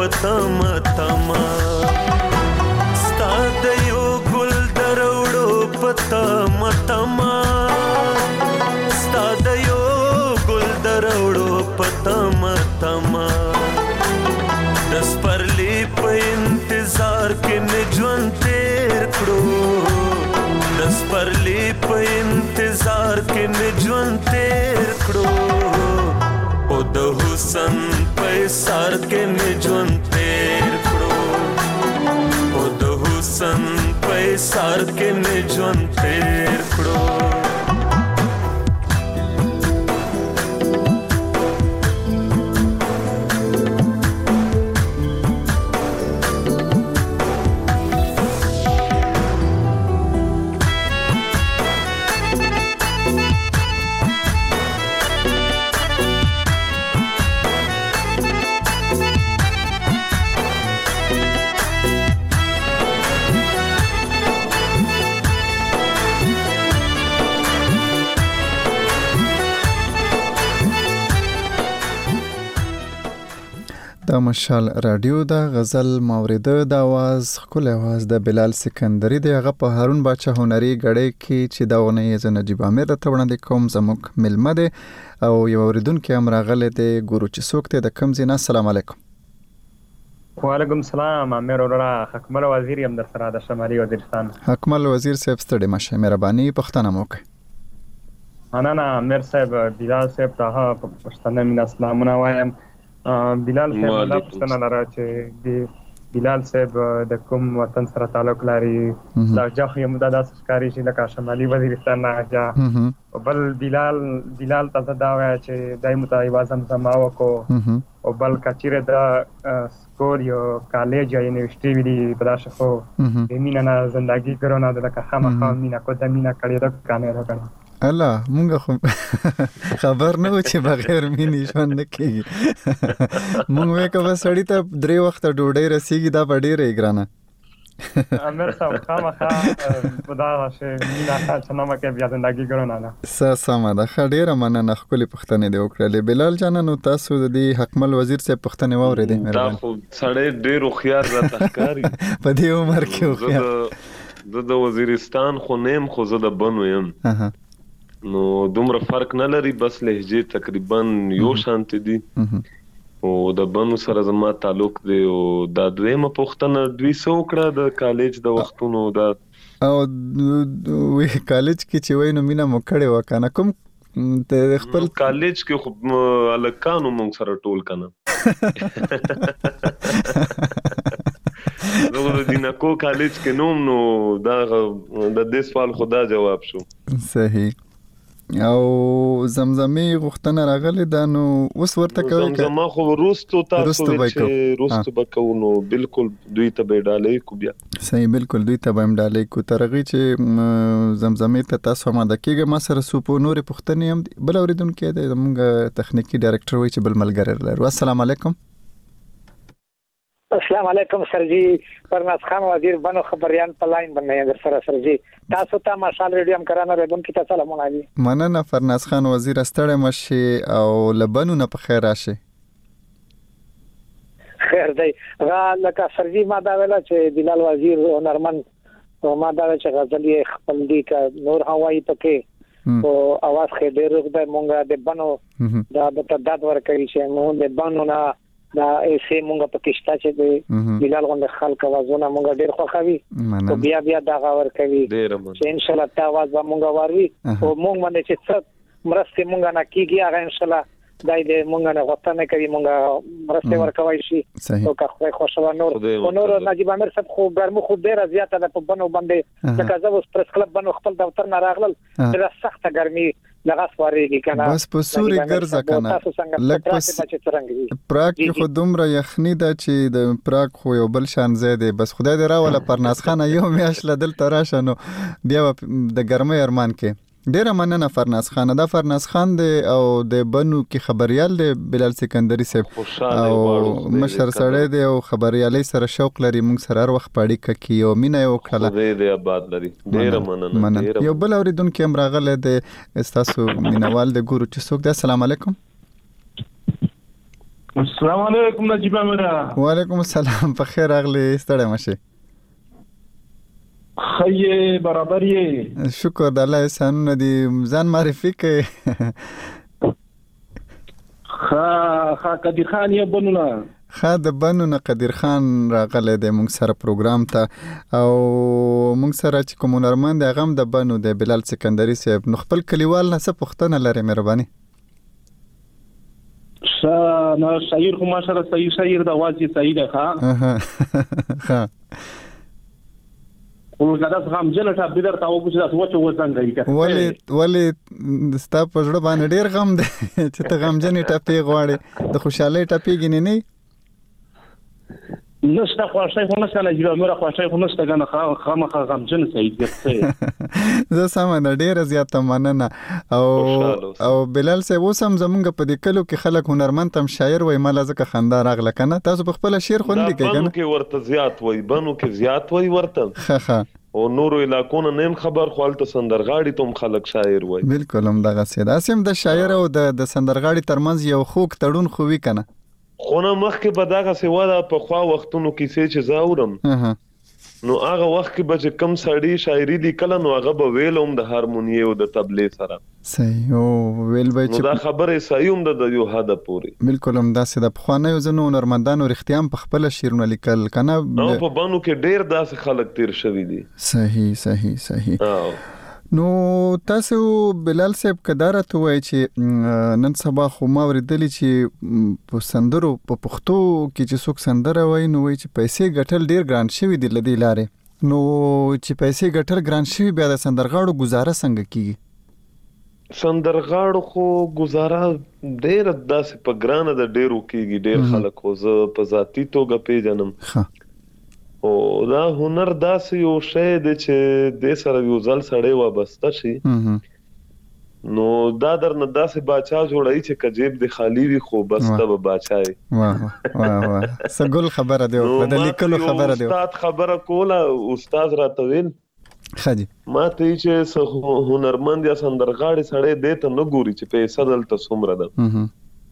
Speaker 6: پتما تما ستا د یو ګل دروړو پتما تما ستا د یو ګل دروړو پتما تما دس پرلی په انتظار کې مې ژوند تیر کړو دس پرلی په انتظار کې مې ژوند تیر کړو او د حسن په سار کې مې ژوند تیر کړو او د حسن په سار کې مې ژوند تیر کړو
Speaker 4: د مشال رادیو د غزل مورده د आवाज خپل आवाज د بلال سکندری د هغه په هارون باچا هنري غړې کې چې دا ونه یې نجیب امیر ته وړاندې کوم زموږ ملمه ده او یو اوریدونکو هم راغله د ګورو چې څوک ته د کم زینا السلام علیکم
Speaker 10: وعلیکم السلام امیر اورا حکمل وزیر هم در سره د شمالي وزیرستان
Speaker 4: حکمل وزیر صاحب ستړي مشه مهرباني پښتنه موکه
Speaker 10: انا امیر صاحب بلال صاحب ته پښتنه من اسلامونه وایم بلال صاحب لا پښتنه لاره چې بلال صاحب د کوم وطن سره تعلق لري دا ځکه یو مدد اسکاري چې لکه شمالي وزیرستان نه جا بل بلال ته دا وایي چې دایمه ته وازم سماو کو او بل کچیره دا سکول یو کالج یا یونیورسيټي ویلي په داسه خو مینا نه زندگی ګرونه د لکه خامخا مینا کو د مینا کړي د کانه راغله
Speaker 4: الله مونږ خبر نه و چې بغیر مینې ژوند نه کېږي مونږ وې که بس سړی ته 3 وخت ډوډۍ رسیږي دا په ډېره ګرانه
Speaker 10: امیر صاحب خامخا خدا شه مینا چې نامه کې بیا زندگی ګرونه نه
Speaker 4: سمه ده ښه ډېره مننه ښکلې پوښتنې دې وکړلې بلال جانه نو تاسو د دې حکمل وزیر صاحب پوښتنې واورېدې
Speaker 5: دا خو سړی ډېر هوښیار راته ښکاري
Speaker 4: په دې عمر کې هوښیار
Speaker 5: زه د وزیرستان خو نیم خو زه د بنو یم نو دومره فرق نه لري بس لهجه تقریبا یو شانت دي او د بنو سره زما تعلق دی او دا دویمه پوښتنه 200 کړه د کالج د وختونو دا
Speaker 4: او وی کالج کې چې وینم مینا مو کړي وکنه کوم ته خپل
Speaker 5: کالج کې خو الکانو مونږ سره ټول کنه زه د دینکو کالج کې نوم نو دا د دې سوال خدا جواب شو
Speaker 4: صحیح او زمزمي غختنه راغله دا نو اوس ورته کوي
Speaker 5: زمزمه خو روستو تاسو چې روستو بکو نو بالکل دوی ته به ډالې کو بیا
Speaker 4: صحیح بالکل دوی ته به ډالې کو ترغي چې زمزمي ته تاسو ما د کېګه ما سره سوپو نور پښتنې هم بل اوریدونکو د موږ تخنیکی ډایرکټر وای چې بل ملګری لرو السلام علیکم
Speaker 11: السلام علیکم سرجی فرناز خان وزیر بنو خبریان په لاین باندې در سره سرجی تاسو ته مشال ریډیو هم کرانه ردون کی تاسو سلام علیکم
Speaker 4: مننه فرناز خان وزیر ستړی مشي او لبنو نه په خیر راشي
Speaker 11: خیر دی را لکه سرجی ما دا ویلا چې بلال وزیر هنرمند او ما دا چې غزل خپل دی کا نور هوایی پکې او اواز خې ډېر د مونږه د بنو دا د تداد ورکړي چې مو د بنو نه دا ایسه مونږ په کېشتا چې د بلال غوند خلک وازونه مونږ ډېر خوښوي او بیا دا غور کوي چې ان شاء الله تا आवाज به مونږ واري او مونږ باندې چې څه مرسته مونږ نه کیږي هغه ان شاء الله دای دې مونږ نه غوښتنه کوي مونږ مرسته ورکوي شي او که خو خوشاله نور نجیب امیر صاحب خو ګرمو خو ډېر زیاته ده په بنو باندې لکه زه اوس پرس کلب بنو خپل دفتر نه راغلل ډېر سخته ګرمي لغه سواريږي کنه
Speaker 4: بس په سوري ګرځه کنه لک پس پراګ کې خو دومره یخني ده چې د پراګ خو یو بل شان زیاده بس خدای دې راوله پرناز خان یو میاش لدل تراشه نو بیا د ګرمۍ ارمان کې ډیره مننه فرناز خان دا فرناز خان دی او د بنو کې خبريال دی بلال سکندری صاحب او مشر سړی دی او خبريالي سره شوق لري موږ سره هر وخت پاړی کوي او مینه یو کړه
Speaker 5: دې آباد لري ډیره مننه
Speaker 4: یو بل اوریدونکو هم راغله د استاسو مینوال د ګورو چې څوک دی السلام علیکم
Speaker 12: السلام علیکم نجیب امرا.
Speaker 4: وعلیکم السلام. په خیر راغلی ستړی مشه.
Speaker 12: خیه برابر یې.
Speaker 4: شکر د الله احسانونه دي. ځان معرفي کړئ.
Speaker 12: خا قدیر خان یې بنونه.
Speaker 4: خا د بنونه قدیر خان راغلی دی موږ سره پروګرام ته او موږ سره چې کوم هنرمند هغه هم د بنو د بلال سکندری صاحب. نو خپل کلیوال نه څه پوښتنه لري مهرباني؟
Speaker 12: نو شاعر خو ماشاءالله صحیح شاعر د आवाज یې صحیح ده. ها ولګدا څنګه جنه ټاپ بدر تاو چې تاسو وڅو وڅنګ
Speaker 4: ولی ستا په ژړه باندې ډیر غم دی چې ته غم جنې ټاپې غواړې د خوشحالۍ ټاپې ګینې نه
Speaker 12: نشته خواشای خو نشته نه جوړه مره خواشای خو نشته کنه خامخا غم جن صحیح دی.
Speaker 4: زه سم ډیر زیات مننه او بلال صاحب وسم زمونږ په دې کلو کې خلک هنرمند تم شاعر وای مال ځکه خندا راغله کنه. تاسو په خپل شعر خوندې کوي کنه؟
Speaker 5: بانو کې ورته زیات وای بانو کې زیات وای ورته.
Speaker 4: ها
Speaker 5: او نورو علاقو نه نیم خبر خپل ته سندرغاړي تم خلک شاعر وای.
Speaker 4: بالکل هم دغه سید اسیم د شاعر او د سندرغاړي ترمنځ یو خوک تړون خو وی کنه.
Speaker 5: خو نه مخکې به دغه سیوا ده په خوا وختونو کې چې زاورم نو هغه وخت کې به کم سړی شاعري لیکل نو هغه به ویلوم د هارمونی او د تبلې سره.
Speaker 4: صحیح او ویل به
Speaker 5: چې دا خبره صحیح هم د یو حد پورې.
Speaker 4: بالکل هم داسې د خوانه یو زنو هنرمندانو رښتیا په خپل شعرونه لیکل کنه.
Speaker 5: نو په بانو کې ډیر داسې خلک تیر شوی دي.
Speaker 4: صحیح. نو تاسو بلال صاحب کدارت وای چې نن سبا خو ما ورېدلی چې په سندرو په پښتو کې چې څوک سندره وای نو وای چې پیسې ګټل ډیر ګران شوی دی لدی لارې. نو چې پیسې ګټل ګران شوی بیا د سندرغاړو گزاره څنګه کیږي؟
Speaker 5: سندرغاړو خو گزاره ډیر داسې په ګرانه د ډیرو کیږي. ډیر خلک خو زه په ذاتی توګه پیژنم. او دا هنر داسې یو شی دی چې د سره یو ځل سړی وابسته شي نو دا درنه داسې باچا جوړای چې کجیب د خالی وي خو بسته به باچای.
Speaker 4: واه سګل خبره دی او د لیکلو خبره دی.
Speaker 5: استاد خبره کوله استاد راته ویل
Speaker 4: خدي
Speaker 5: ما ته چې هنرمند یا سندرغاړي سړی دی ته نه ګوري چې پیسې دلته څومره ده.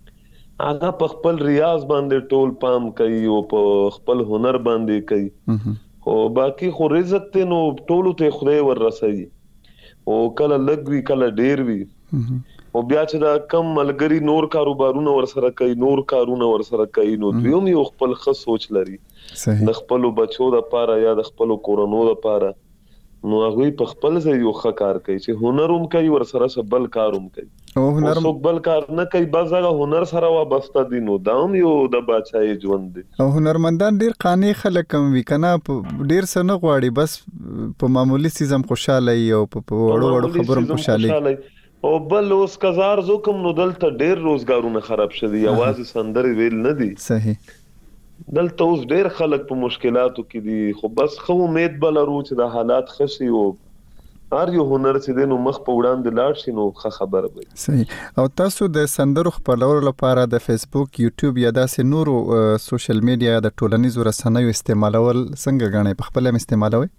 Speaker 5: هغه په خپل ریاض باندې ټول پام کوي او په خپل هنر باندې کوي او باقی خو رزق ته نو ټول ته خدای ور رسوي او کله لګوي کله ډیر وي او بیا چې دا کم ملګری نور کاروبارونه ور سره کوي نور کارونه ور سره کوي نو دوی یو خپل ښه سوچ لري د خپل بچو د پاره یا د خپل کورونو د پاره نو هغه په خپل ځای یو ښه کار کوي چې هنروم کوي ور سره بل کاروم کوي او هنر بل کار نه کوي بس هغه هنر سره وابسته دي نو دام یو د بچای ژوند دي.
Speaker 4: او هنرمندان ډیر قانع خلک کم وی کنه ډیر څه نه غواړي بس په معمولی سیزم خوشاله او په وړو خبرو خوشاله
Speaker 5: او بل اوس کزار زو کوم نو دلته ډیر روزګارونه خراب شدي आवाज سندري ویل نه دي.
Speaker 4: صحیح.
Speaker 5: دلته اوس ډیر خلک په مشکلاتو کې دي خو بس خو امید بلرو چې د حالات خشي او هر یو هنر چې دینو مخ په وړاندې لاړ شي نو خبره وي.
Speaker 4: صحیح. او تاسو د سندرو خپرولو لپاره د فیسبوک یوټیوب یا داسې نورو سوشل میډیا د ټولنیزو رسنیو استعمالول څنګه غنئ په خپل استعمالوي؟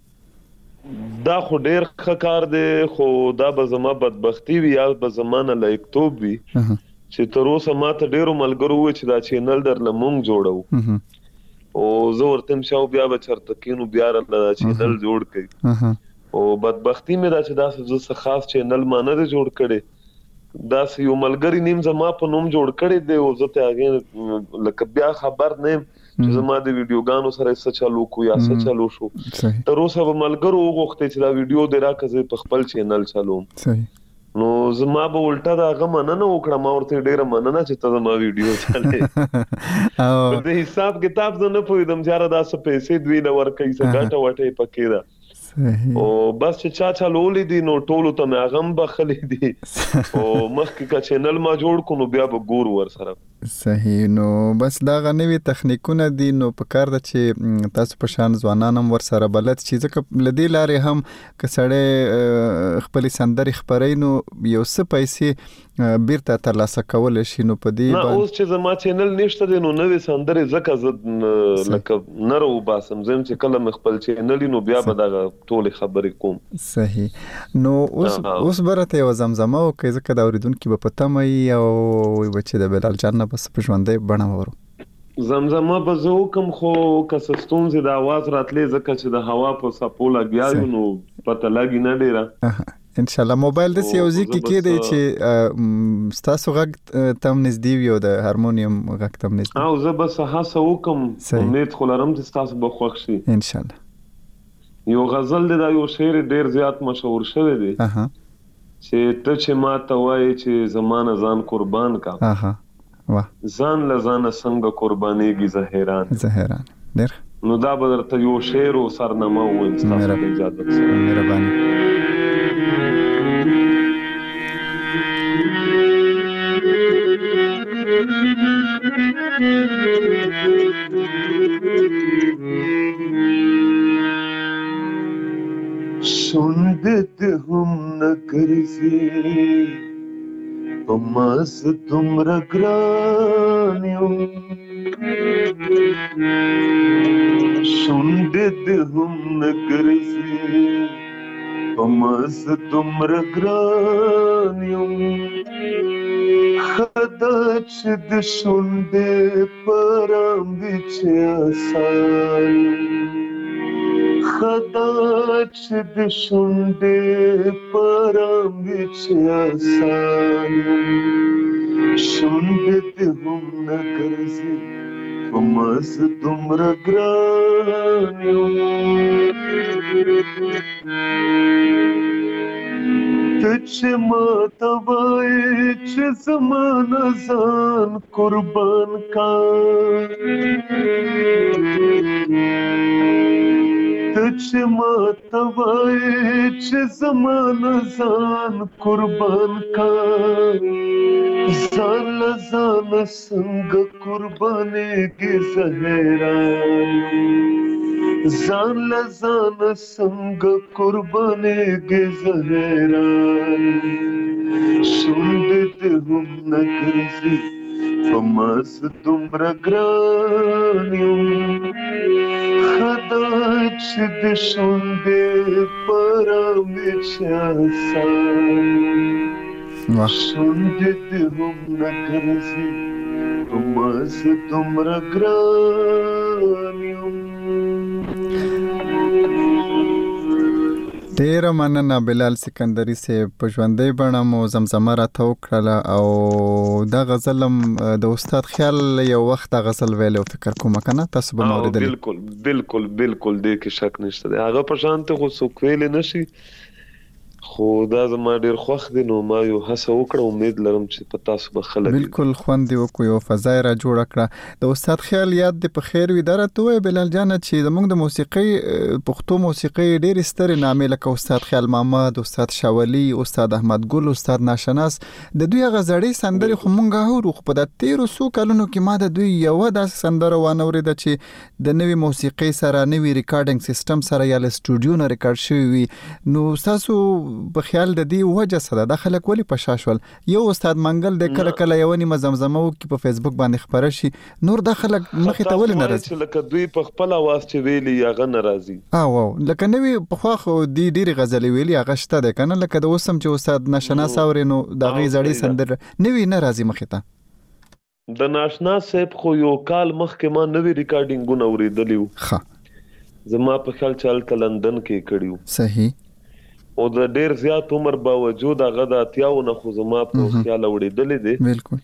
Speaker 5: دا خو ډیر ښه کار دی خو دا به زما بدبختی وي یا به زمانه لایکتوب وي چې تر اوسه ماته ډیرو ملګرو و چې دا چینل در لمونږ جوړو او زه ورته شاو بیا به چرته کینو بیا را چینل جوړ کړي او بدبختی مې دا چې دا څه خاص چینل ما نه جوړ کړي دا یو ملګری نیم زما په نوم جوړ کړي دی او زه ته هغه لکه بیا خبر نه چې زما د ویډیوګانو سره څه چالو کو یا څه چالو شو تر اوسه به ملګرو وغوښتي چې دا ویډیو دې راکځي په خپل چینل چالو.
Speaker 4: صحیح.
Speaker 5: نو زما به الټا دا غمنه نه وکړه ما ورته ډیره مننه چې ته ما ویډیو چلې او د حساب کتاب نه پوهیدم چې را داسه پیسې دوی نه ورکې څه ګټه وټه پکې ده او بس چې چا لولې دي نو ټولو ته مې غم بخلې دي او مخکې کا چینل ما جوړ کو نو بیا به ګور ور سره.
Speaker 4: صحیح. نو بس دا غنوي تخنیکونه دي نو په کار د چې تاسو په شان ځوانانم ور سره بلد چې ځکه لدی لارې هم کسړې خپل سندري خبرې نو یو څه پیسې بیرته ترلاسه کول شي نو په دې
Speaker 5: باندې اوس چې زما چینل نشته دی نو نوې سندري زکه لکه نرو باسم زم چې کله خپل چینل نو بیا به دا ټول خبرې کوم.
Speaker 4: صحیح. نو اوس برته یو زمزمه او کې ځکه دا اوریدونکو په پته مې او بچي د بلال جان نه بس په ژوندې بڼه ورو
Speaker 5: زمزمه به زه کوم خو کسستون زه د आवाज راتلې ځکه چې د هوا په سپو لګیاو نو پته لګی نه ډیره
Speaker 4: ان شاء الله. موبایل د سیوزي کې دی چې ستاسو غږ تم نږدې وي او د هارمونیم غږ تم نږدې
Speaker 5: او زه بس هڅه وکم امید خو لرم چې تاسو به خوښ شي
Speaker 4: ان شاء الله.
Speaker 5: یو غزل دی دا یو شعر ډیر زیات مشهور شوی دی چې ته چې ما ته وایې چې زمانه ځان قربان کا ځان لزانه څنګه قربانېږي زهران
Speaker 4: ډېر
Speaker 5: نو دا به درته یو شعر او سرنامه ووایم ستاسو په اجازه سره.
Speaker 4: مهرباني.
Speaker 6: شوندت هم نکرزی پماس تمرا گرانیو شوندت هم نکرزی پماس تمرا گرانیو خدا چد شونده پرام بیچ آسان خدا چد شونده پرام بیچ آسان شونده هم نکرزی پماس تمرا گرانیو تچ ماتا وای چ زمانہ زان قربان کا تچ ماتا وای چ زمانہ زان قربان کا زان لزان سنگ قربانے کے زہران زان لزان سنگ قربانے کے زہران شوندت هم نکرزی فماس تمرا گرانیو خدا چد شونده پرامیچ آسان شوندت هم نکرزی فماس تمرا گرانیو.
Speaker 4: ډیره مننه بلال سکندری سے په ژوندۍ بڼه مو زمزمه راته وکړله او دا غزلم د استاد خیال یو وخت غزل ویلو فکر کوم کنه تاسو به موریدل.
Speaker 5: بالکل دې کې شک نشته دی هغه په شان ته خو څوک ویل نشي خو دا زما ډیر خوښ دی نو ما یو هڅه وکړه امید لرم چې په تاسو به خلک
Speaker 4: بالکل خوند وکړو یو فضا را جوړ کړه. د استاد خیال یاد دی په خیر وي درته وای بلال جان چې زموږ د موسیقي پښتو موسیقي ډیر ستر نامې لکه استاد خیال محمد استاد شاولی استاد احمد ګل استاد ناشناس د دوی غزړې سندري خو مونږه هورو خو په 1300 کلونو کې ما د دوی یو د سندره وانه ورید چې د نوې موسیقي سره نوې ریکارډینګ سیستم سره یا ل سټوډیو نه ریکارډ شوی وي نو تاسو په خیال د دې وجه سره د خلک ولی پشاشول یو استاد منګل د کله کله یو نیمه زمزمه وکي په فیسبوک باندې خبره شي نور د خلک مخې ته ول ناراضي
Speaker 5: لکه دوی په خپل आवाज چې ویلي هغه ناراضي
Speaker 4: او لکه نوې په خو دی ډېری غزلې ویلي هغه شته د کنه لکه د اوسم چې استاد ناشنا ساورینو د غي زړی سندر نوې ناراضي مخې ته
Speaker 5: د ناشنا صاحب خو یو کال مخکې ما نوې ریکارډینګونه اوریدلیو ښه زما په خیال چې لندن کې کړیو
Speaker 4: صحیح
Speaker 5: او د ډیر زیات عمر باوجود هغه د اتیاو نه خو زما په خیال وړېدلې دي
Speaker 4: بالکل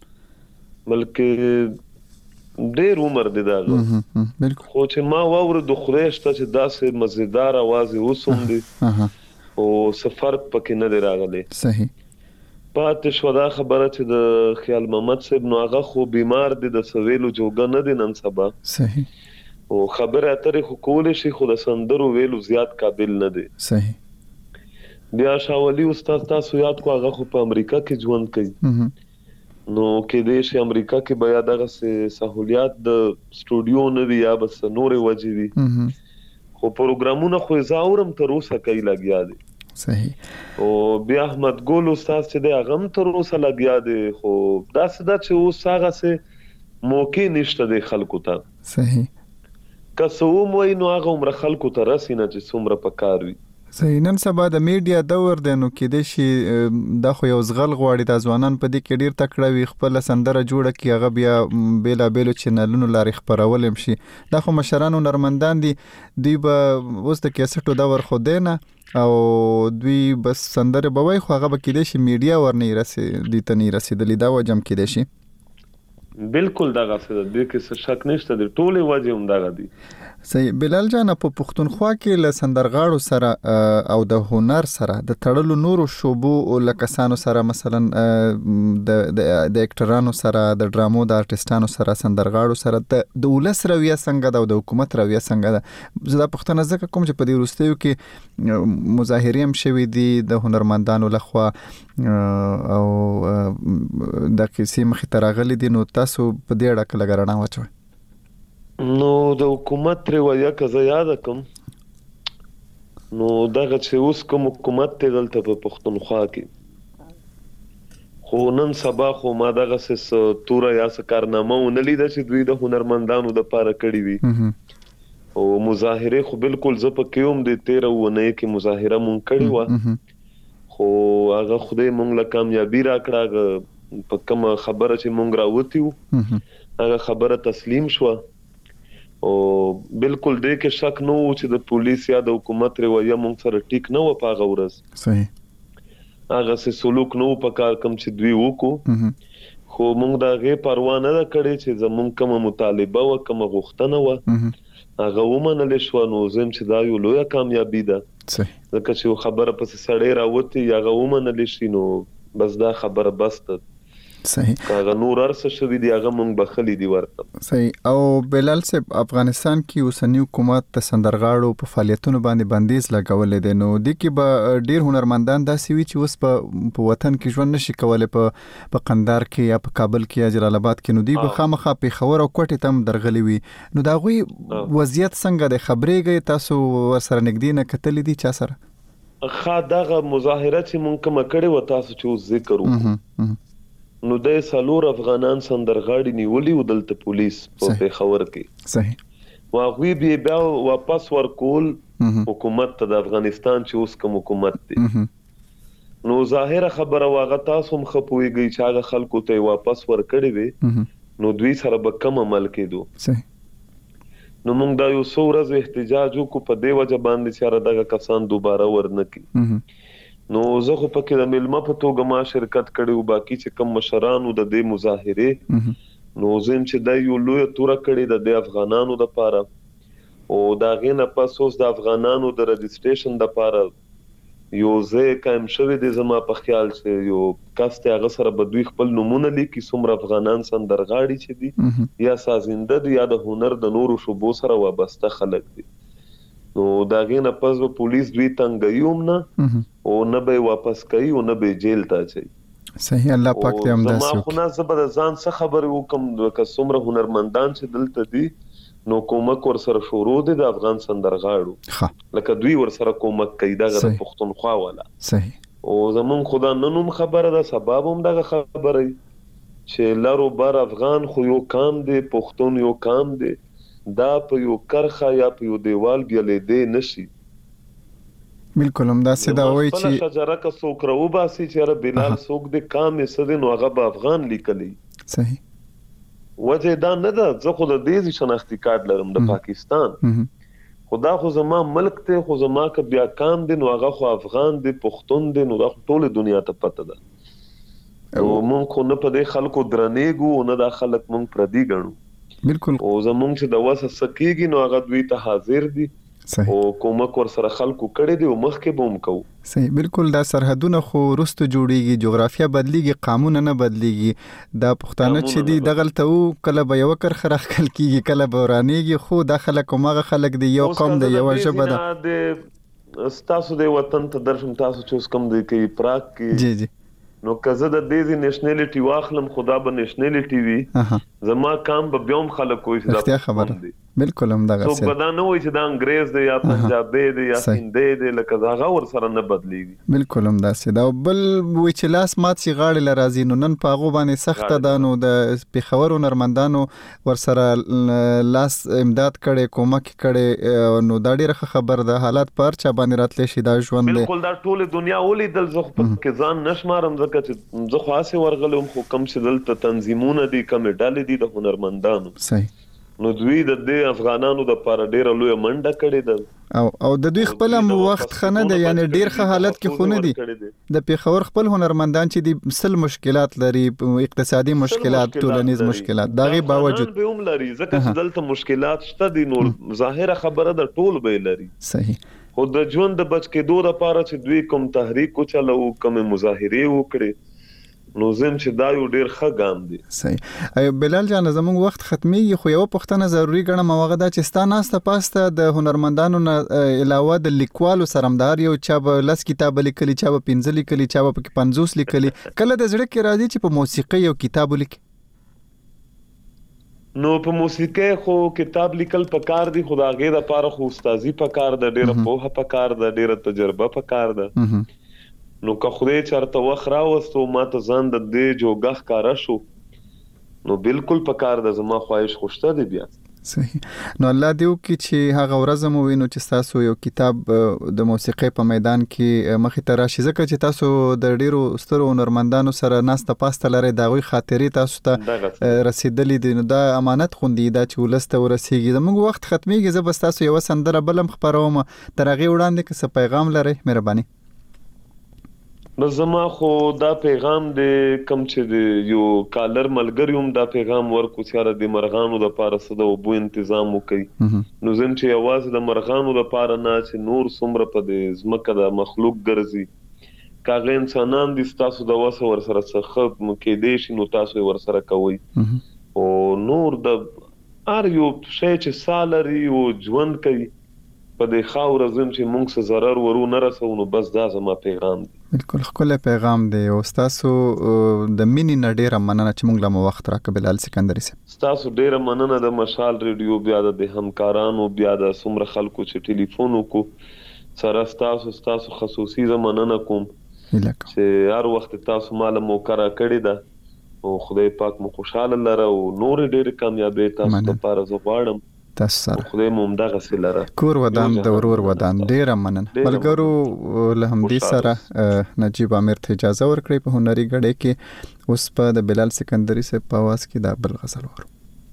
Speaker 5: بلکې ډیر عمر دی دا
Speaker 4: بالکل
Speaker 5: خو چې ما وور د خریشته چې داسې مزیدار आवाज وسوم دي او سفر پکې نه دی راغلی
Speaker 4: صحیح
Speaker 5: پاتې شو دا خبره چې د خیال محمد صاحب نو هغه خو بیمار دي د سویلو جوګه نه دي نن سبا
Speaker 4: صحیح
Speaker 5: او خبره اترې خو کولې شي خو د سندرو ویلو زیات قابل نه دي
Speaker 4: صحیح
Speaker 5: بیا شاولی استاد تاسو یاد کو هغه خو په امریکا کې ژوند کوي نو کې دې شي امریکا کې بیا دغه سہولیات د سټوډیو نه دی یا بس نورې وجې وي خو پروګرامونه خو زاورم تر اوسه کوي لګیا دي
Speaker 4: صحیح
Speaker 5: او بیا احمد ګل استاد چې دی هغه هم تر اوسه لګیا دي خو دا څه چې اوس هغه څه موقع نشته د خلکو ته
Speaker 4: صحیح
Speaker 5: که څه وموي نو هغه عمر خلکو ته رسینه چې څومره پکار وي
Speaker 4: صحیح. نن سبا د میډیا دور دی نو کې د شي د خو یو زغل غواړي د ځوانان په دې کې ډیر تکړه وي خپل سندره جوړه کی هغه بیا بیلا بیلو چینلونو لاري خبرول هم شي. د خو مشرانو نرمندان دي دوی به اوس د کیسټو دور خو دینه او دوی بس سندره بوي خو هغه به کې د شي میډیا ورني رسي دي تني رسیدلی دا وجم کې د شي.
Speaker 5: بالکل دا غفله د کې شک نشته د ټوله وجه هم دا دي.
Speaker 4: صحیح. بلال جان په پښتونخوا کې له سندرغاړو سره او د هنر سره د تړلو نورو شوبو او لکسانو سره مثلا د اکټرانو سره د ډرامو د ارټیستانو سره سندرغاړو سره د ولس رویه څنګه ده او د حکومت رویه څنګه ده؟ زه د پښتنه ځکه کوم چې په دې وروستیو کې مظاهرې هم شوي دي د هنرمندانو لخوا او د کیسې مخې ته راغلي دي، نو تاسو په دې اړه کله رڼا واچوئ.
Speaker 5: نو د حکومت رویه که زه یاد کم نو دغه چې اوس کوم حکومت ته دلته په پښتونخوا کې خو نن سبا خو ما دغه څه توره یا څه کارنامه ونه لیده چې دوی د هنرمندانو د پاره کړی وي او مظاهره خو بالکل زه په کېوم د 13 ونه کې مظاهره مونږ کړی و خو هغه خدای مونږ له کامیابی راکړه په کوم خبره چې مونږ راوتیو هغه خبره تسلیم شو او بالکل دې کې شک نه و چې د پولیس یا د حکومت رویه مونږ سره ټیک نه و په هغه ورځ.
Speaker 4: صحیح.
Speaker 5: هغه څه سلوک نه و په کار کوم چې دوی وکړو خو مونږ دا غي پروا نه کړې چې زمونږ کوم مطالبه و کوم غوښتنه و هغه ومنل شو. نو زم چې دا یو لویه کامیابی ده.
Speaker 4: صحیح.
Speaker 5: ځکه چې خبره پس سړی راوتی هغه ومنل شي نو بس دا خبره بس ته.
Speaker 4: صحیح.
Speaker 5: هغه نور ارسه شوی دی هغه مونږ بخلی دی ورته.
Speaker 4: صحیح. او بلال صاحب افغانستان کې اوسنی حکومت د سندرغاړو په فعالیتونو باندې بندیز لګولې دي، نو د کې به ډیر هنرمندان داسې وي چې اوس په وطن کې ژوند نشي کولای په قندهار کې یا په کابل کې یا جلال آباد کې، نو دی به خامخا پیښور او کوټې تم درغلي وي. نو دا غوي وضعیت څنګه د خبرېږي تاسو ورسره نږدې نه کتلې دي چا سره؟
Speaker 5: خا دغه مظاهره چې مونږ کوم کړي و تاسو چې ذکر وکړو نو د سالور افغانان سندرغاړي نیولي و دلته پولیس په پیښور کې.
Speaker 4: صحیح.
Speaker 5: واغوی بیا واپس ورکول حکومت ته د افغانستان چې اوس کوم حکومت دی. نو ظاهره خبره واغه تاسو هم خپويږي چې هغه خلکو ته واپس ورکړي وي نو دوی سره به کم عمل کېدو.
Speaker 4: صحیح.
Speaker 5: نو موږ دا یو څو ورځې احتجاج وکړو په دې وجه باندې چې دغه کسان دوباره ورنکي. نو زه خو پکې د ملما په توګه ما شرکت کړو باقي چې کم مشرانو د دې مظاهره نو زم چې د یو لوی تور کړي د افغانانو د پاره او دا غینه پس اوس د افغانانو د رجسټریشن د پاره یو ځای قائم شوی د زما په خیال چې یو کاسته هغه سره به دوی خپل نمونه لیکي څومره افغانان سندرغاړي چې دي یا سازنده دي یا د هنر د نورو شوبو سره وابسته خلک دي. نو دا غینه پس به پولیس دوی تنګیوم نه او نه به واپس کوي او نه به جیل ته چي.
Speaker 4: صحیح. الله پاک دې هم داسې
Speaker 5: ما خو نه زبر ځان څه خبر وکم د څومره هنرمندان چې دلته دي نو کومک ور سره شروع دي د افغان سندرغاړو لکه دوی ور سره کومک کوي د پښتونخوا ولا.
Speaker 4: صحیح.
Speaker 5: او زمون خدا ننوم خبره ده سبب هم دغه خبره چې لارو بار افغان خو یو کام دی پښتون یو کام دی دا په یو کرخه یا په یو دیوال بیلې دی نشي.
Speaker 4: بالکل هم دا سدا وای چې
Speaker 5: شجره کا څوک راو باسي چې بلال څوک د کام سده نو هغه به افغان لیکلی.
Speaker 4: صحیح.
Speaker 5: وجه دا نه ده زه خو د دې شناختی کارت لرم د پاکستان خدا خو زما ملک ته خو زما ک بیا کام دی نو هغه خو افغان دی پښتون دی نو د ټوله دنیا ته پته ده. او مونږ خو نه په دې خلکو درنېګو نه د خلک مونږ پردي ګڼو.
Speaker 4: بالکل.
Speaker 5: او زمونږ چې د واسه سکیږي نو هغه دوی ته حاضر دي.
Speaker 4: صحیح.
Speaker 5: او کومک ور سره خلکو کړي دي او مخکې بوم کو.
Speaker 4: صحیح. بالکل. دا سرحدونه خو رستو جوړیږي جغرافیه بدلیږي قانون نه بدلیږي دا پښتانه چې دي دغلته او کله به یو کرخه راخل کیږي کله به ورانیږي خو دا خلک ماغه خلک دی یو قوم دی یو ژبه ده.
Speaker 5: تاسو د وطن ته درشم تاسو چې کوم دی کې پراک کې
Speaker 4: جی جی
Speaker 5: نو کزه د دې نېشنلټي واخلم خدا به نېشنلټي وي زما کام به بیوم خلک کوی
Speaker 4: دا خبره بالکل هم دغه
Speaker 5: څه بدا نه وای چې دا انګريز دی یا پنجابي دی یا هندي دی لکه دا غور سره نه بدليږي
Speaker 4: بالکل هم داسې دا بل وی چې لاس مات شي غاړي لرازي نو نن پاغو باندې سخت ده نو د پیښور هنرمندانو ور سره لاس امداد کړي کومک کړي نو دا ډیره خبر ده حالات پر چا باندې راتلی شي دا ژوند دی
Speaker 5: بالکل دا ټول دنیا ولیدل زه په ځان نشمارم ځکه چې زه خاصه ورغلم خو کم چې دلته تنظیمونه دي کمیټه دي د هنرمندانو
Speaker 4: صحیح
Speaker 5: نو دوی د افغانانو د پاره ډیره لوی منډه کړې ده
Speaker 4: او د دوی خپل وخت خنه ده یعنی ډیر ښه حالت کې خونه دي د پیښور خپل هنرمندان چې دي سل مشکلات لري اقتصادي مشکلات ټولنیز مشکلات دغه باوجود
Speaker 5: به هم لري ځکه چې دلته مشکلات شته دي نو ظاهره خبره ده ټول به لري
Speaker 4: صحیح
Speaker 5: خو د ژوند د بچ کېدو لپاره چې دوی کوم تحریک وچلو کوم مظاهره وکړي نو زم چې دا یو ډیر ښه ګام دی
Speaker 4: صحیح ایو بلال جان زموږ وخت ختميږي خو یو پښتنه ضروری ګڼم هغه دا چې ستانه پاسته د هنرمندانو نه علاوه د لیکوالو سرمدار یو چا به لس کتاب لیکلي چا به 15 لیکلي چا به 50 لیکلي کله د زړه کې راځي چې په موسیقي یو کتاب لیکي
Speaker 5: نو په موسیقي خو کتاب لیکل پکار دي خداګې د پاره خو استادي پکار ده ډیره په پکار ده ډیره تجربه پکار ده نو که خدای چرته وخرا وستو ما ته ځان د دې جوګه کارا شو نو بالکل پکار د زما خواهش خوشته دی بیا
Speaker 4: صحیح نو الله دیو کی چې هغه ورځ مو وینو چې تاسو یو کتاب د موسیقي په میدان کې مخې ته راشي ځکه چې تاسو د ډیرو سترو هنرمندانو سره ناسته پاسته لري دا غوي خاطرې تاسو ته رسیدلې دي نو دا امانت خوندي دا چې ولسته ورسیږي زموږ وخت ختميږي زه بس تاسو یو سندره بلم خبروم ترغه وړاندې که څه پیغام لري مهرباني
Speaker 5: نو زما خو دا پیغام د کم چې د یو کالر ملګریوم دا پیغام ورکو چې د مرغانو د پاره سده او بو تنظیم وکړي نو زم چې आवाज د مرغانو د پاره نه چې نور څومره په د زمکه د مخلوق ګرځي کاغه انسانان د تاسو د وسه ور سره څخه کې دي شي نو تاسو ور سره کوي او نور د ار یو شی چې سالري او ژوند کوي په د خاور زم چې مونږ سره zarar ورو نه رسو نو بس دا زما پیغام دی
Speaker 4: بالکل خپل پیغام دی او تاسو د مینی نډیره مننه چې مونږ له وخت راک بلال سکندری سه
Speaker 5: تاسو ډیره مننه د مشال ریډیو بیا د همکارانو بیا د سمره خلکو چې ټلیفون وکړو سره تاسو خصوصي مننه کوم چې هر وخت تاسو مال موقع را کړی دا او خدای پاک مو خوشاله لره او نور ډیره کامیابی تاسو لپاره زغواړم
Speaker 4: تاسو سره
Speaker 5: خدای مو همدغه سره
Speaker 4: کور ودان د ورور ودان ډیره مننه ملګرو له همدې سره نجیب عامر ته اجازه ورکړي په هنري غړې کې اوس په د بلال سکندری سره په आवाज کې د بل غزل ورو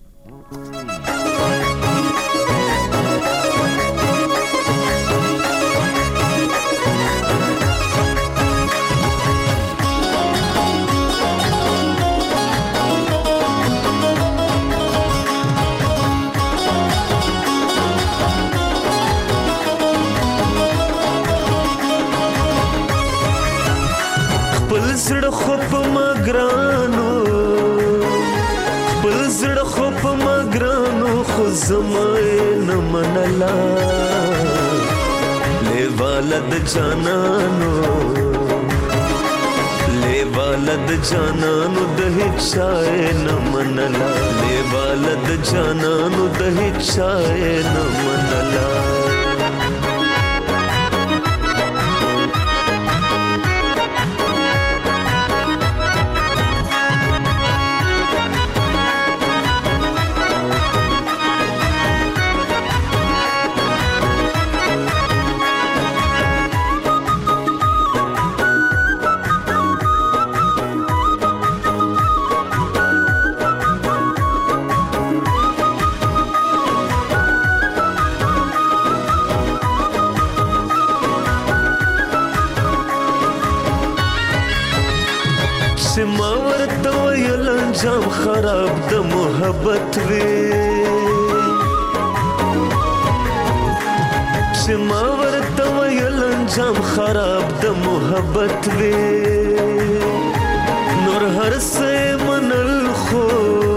Speaker 6: زړه خو په مګرانو خپل زړه خو په مګرانو خو زمای نه منلا لیواله د جانانو لیواله د جانانو د هیڅ شای نه منلا لیواله د جانانو د هیڅ شای نه منلا جام خراب د محبت وی شما ورته ویل جام خراب د محبت وی نور هر څه منل خو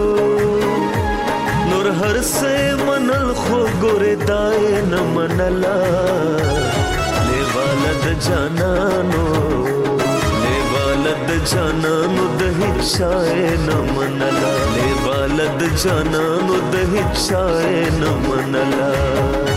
Speaker 6: نور هر څه منل خو ګور دای نه منلا لیواله د جانانو لیواله د जाननु दहिचाए न मनला ले बालद जाननु दहिचाए न मनला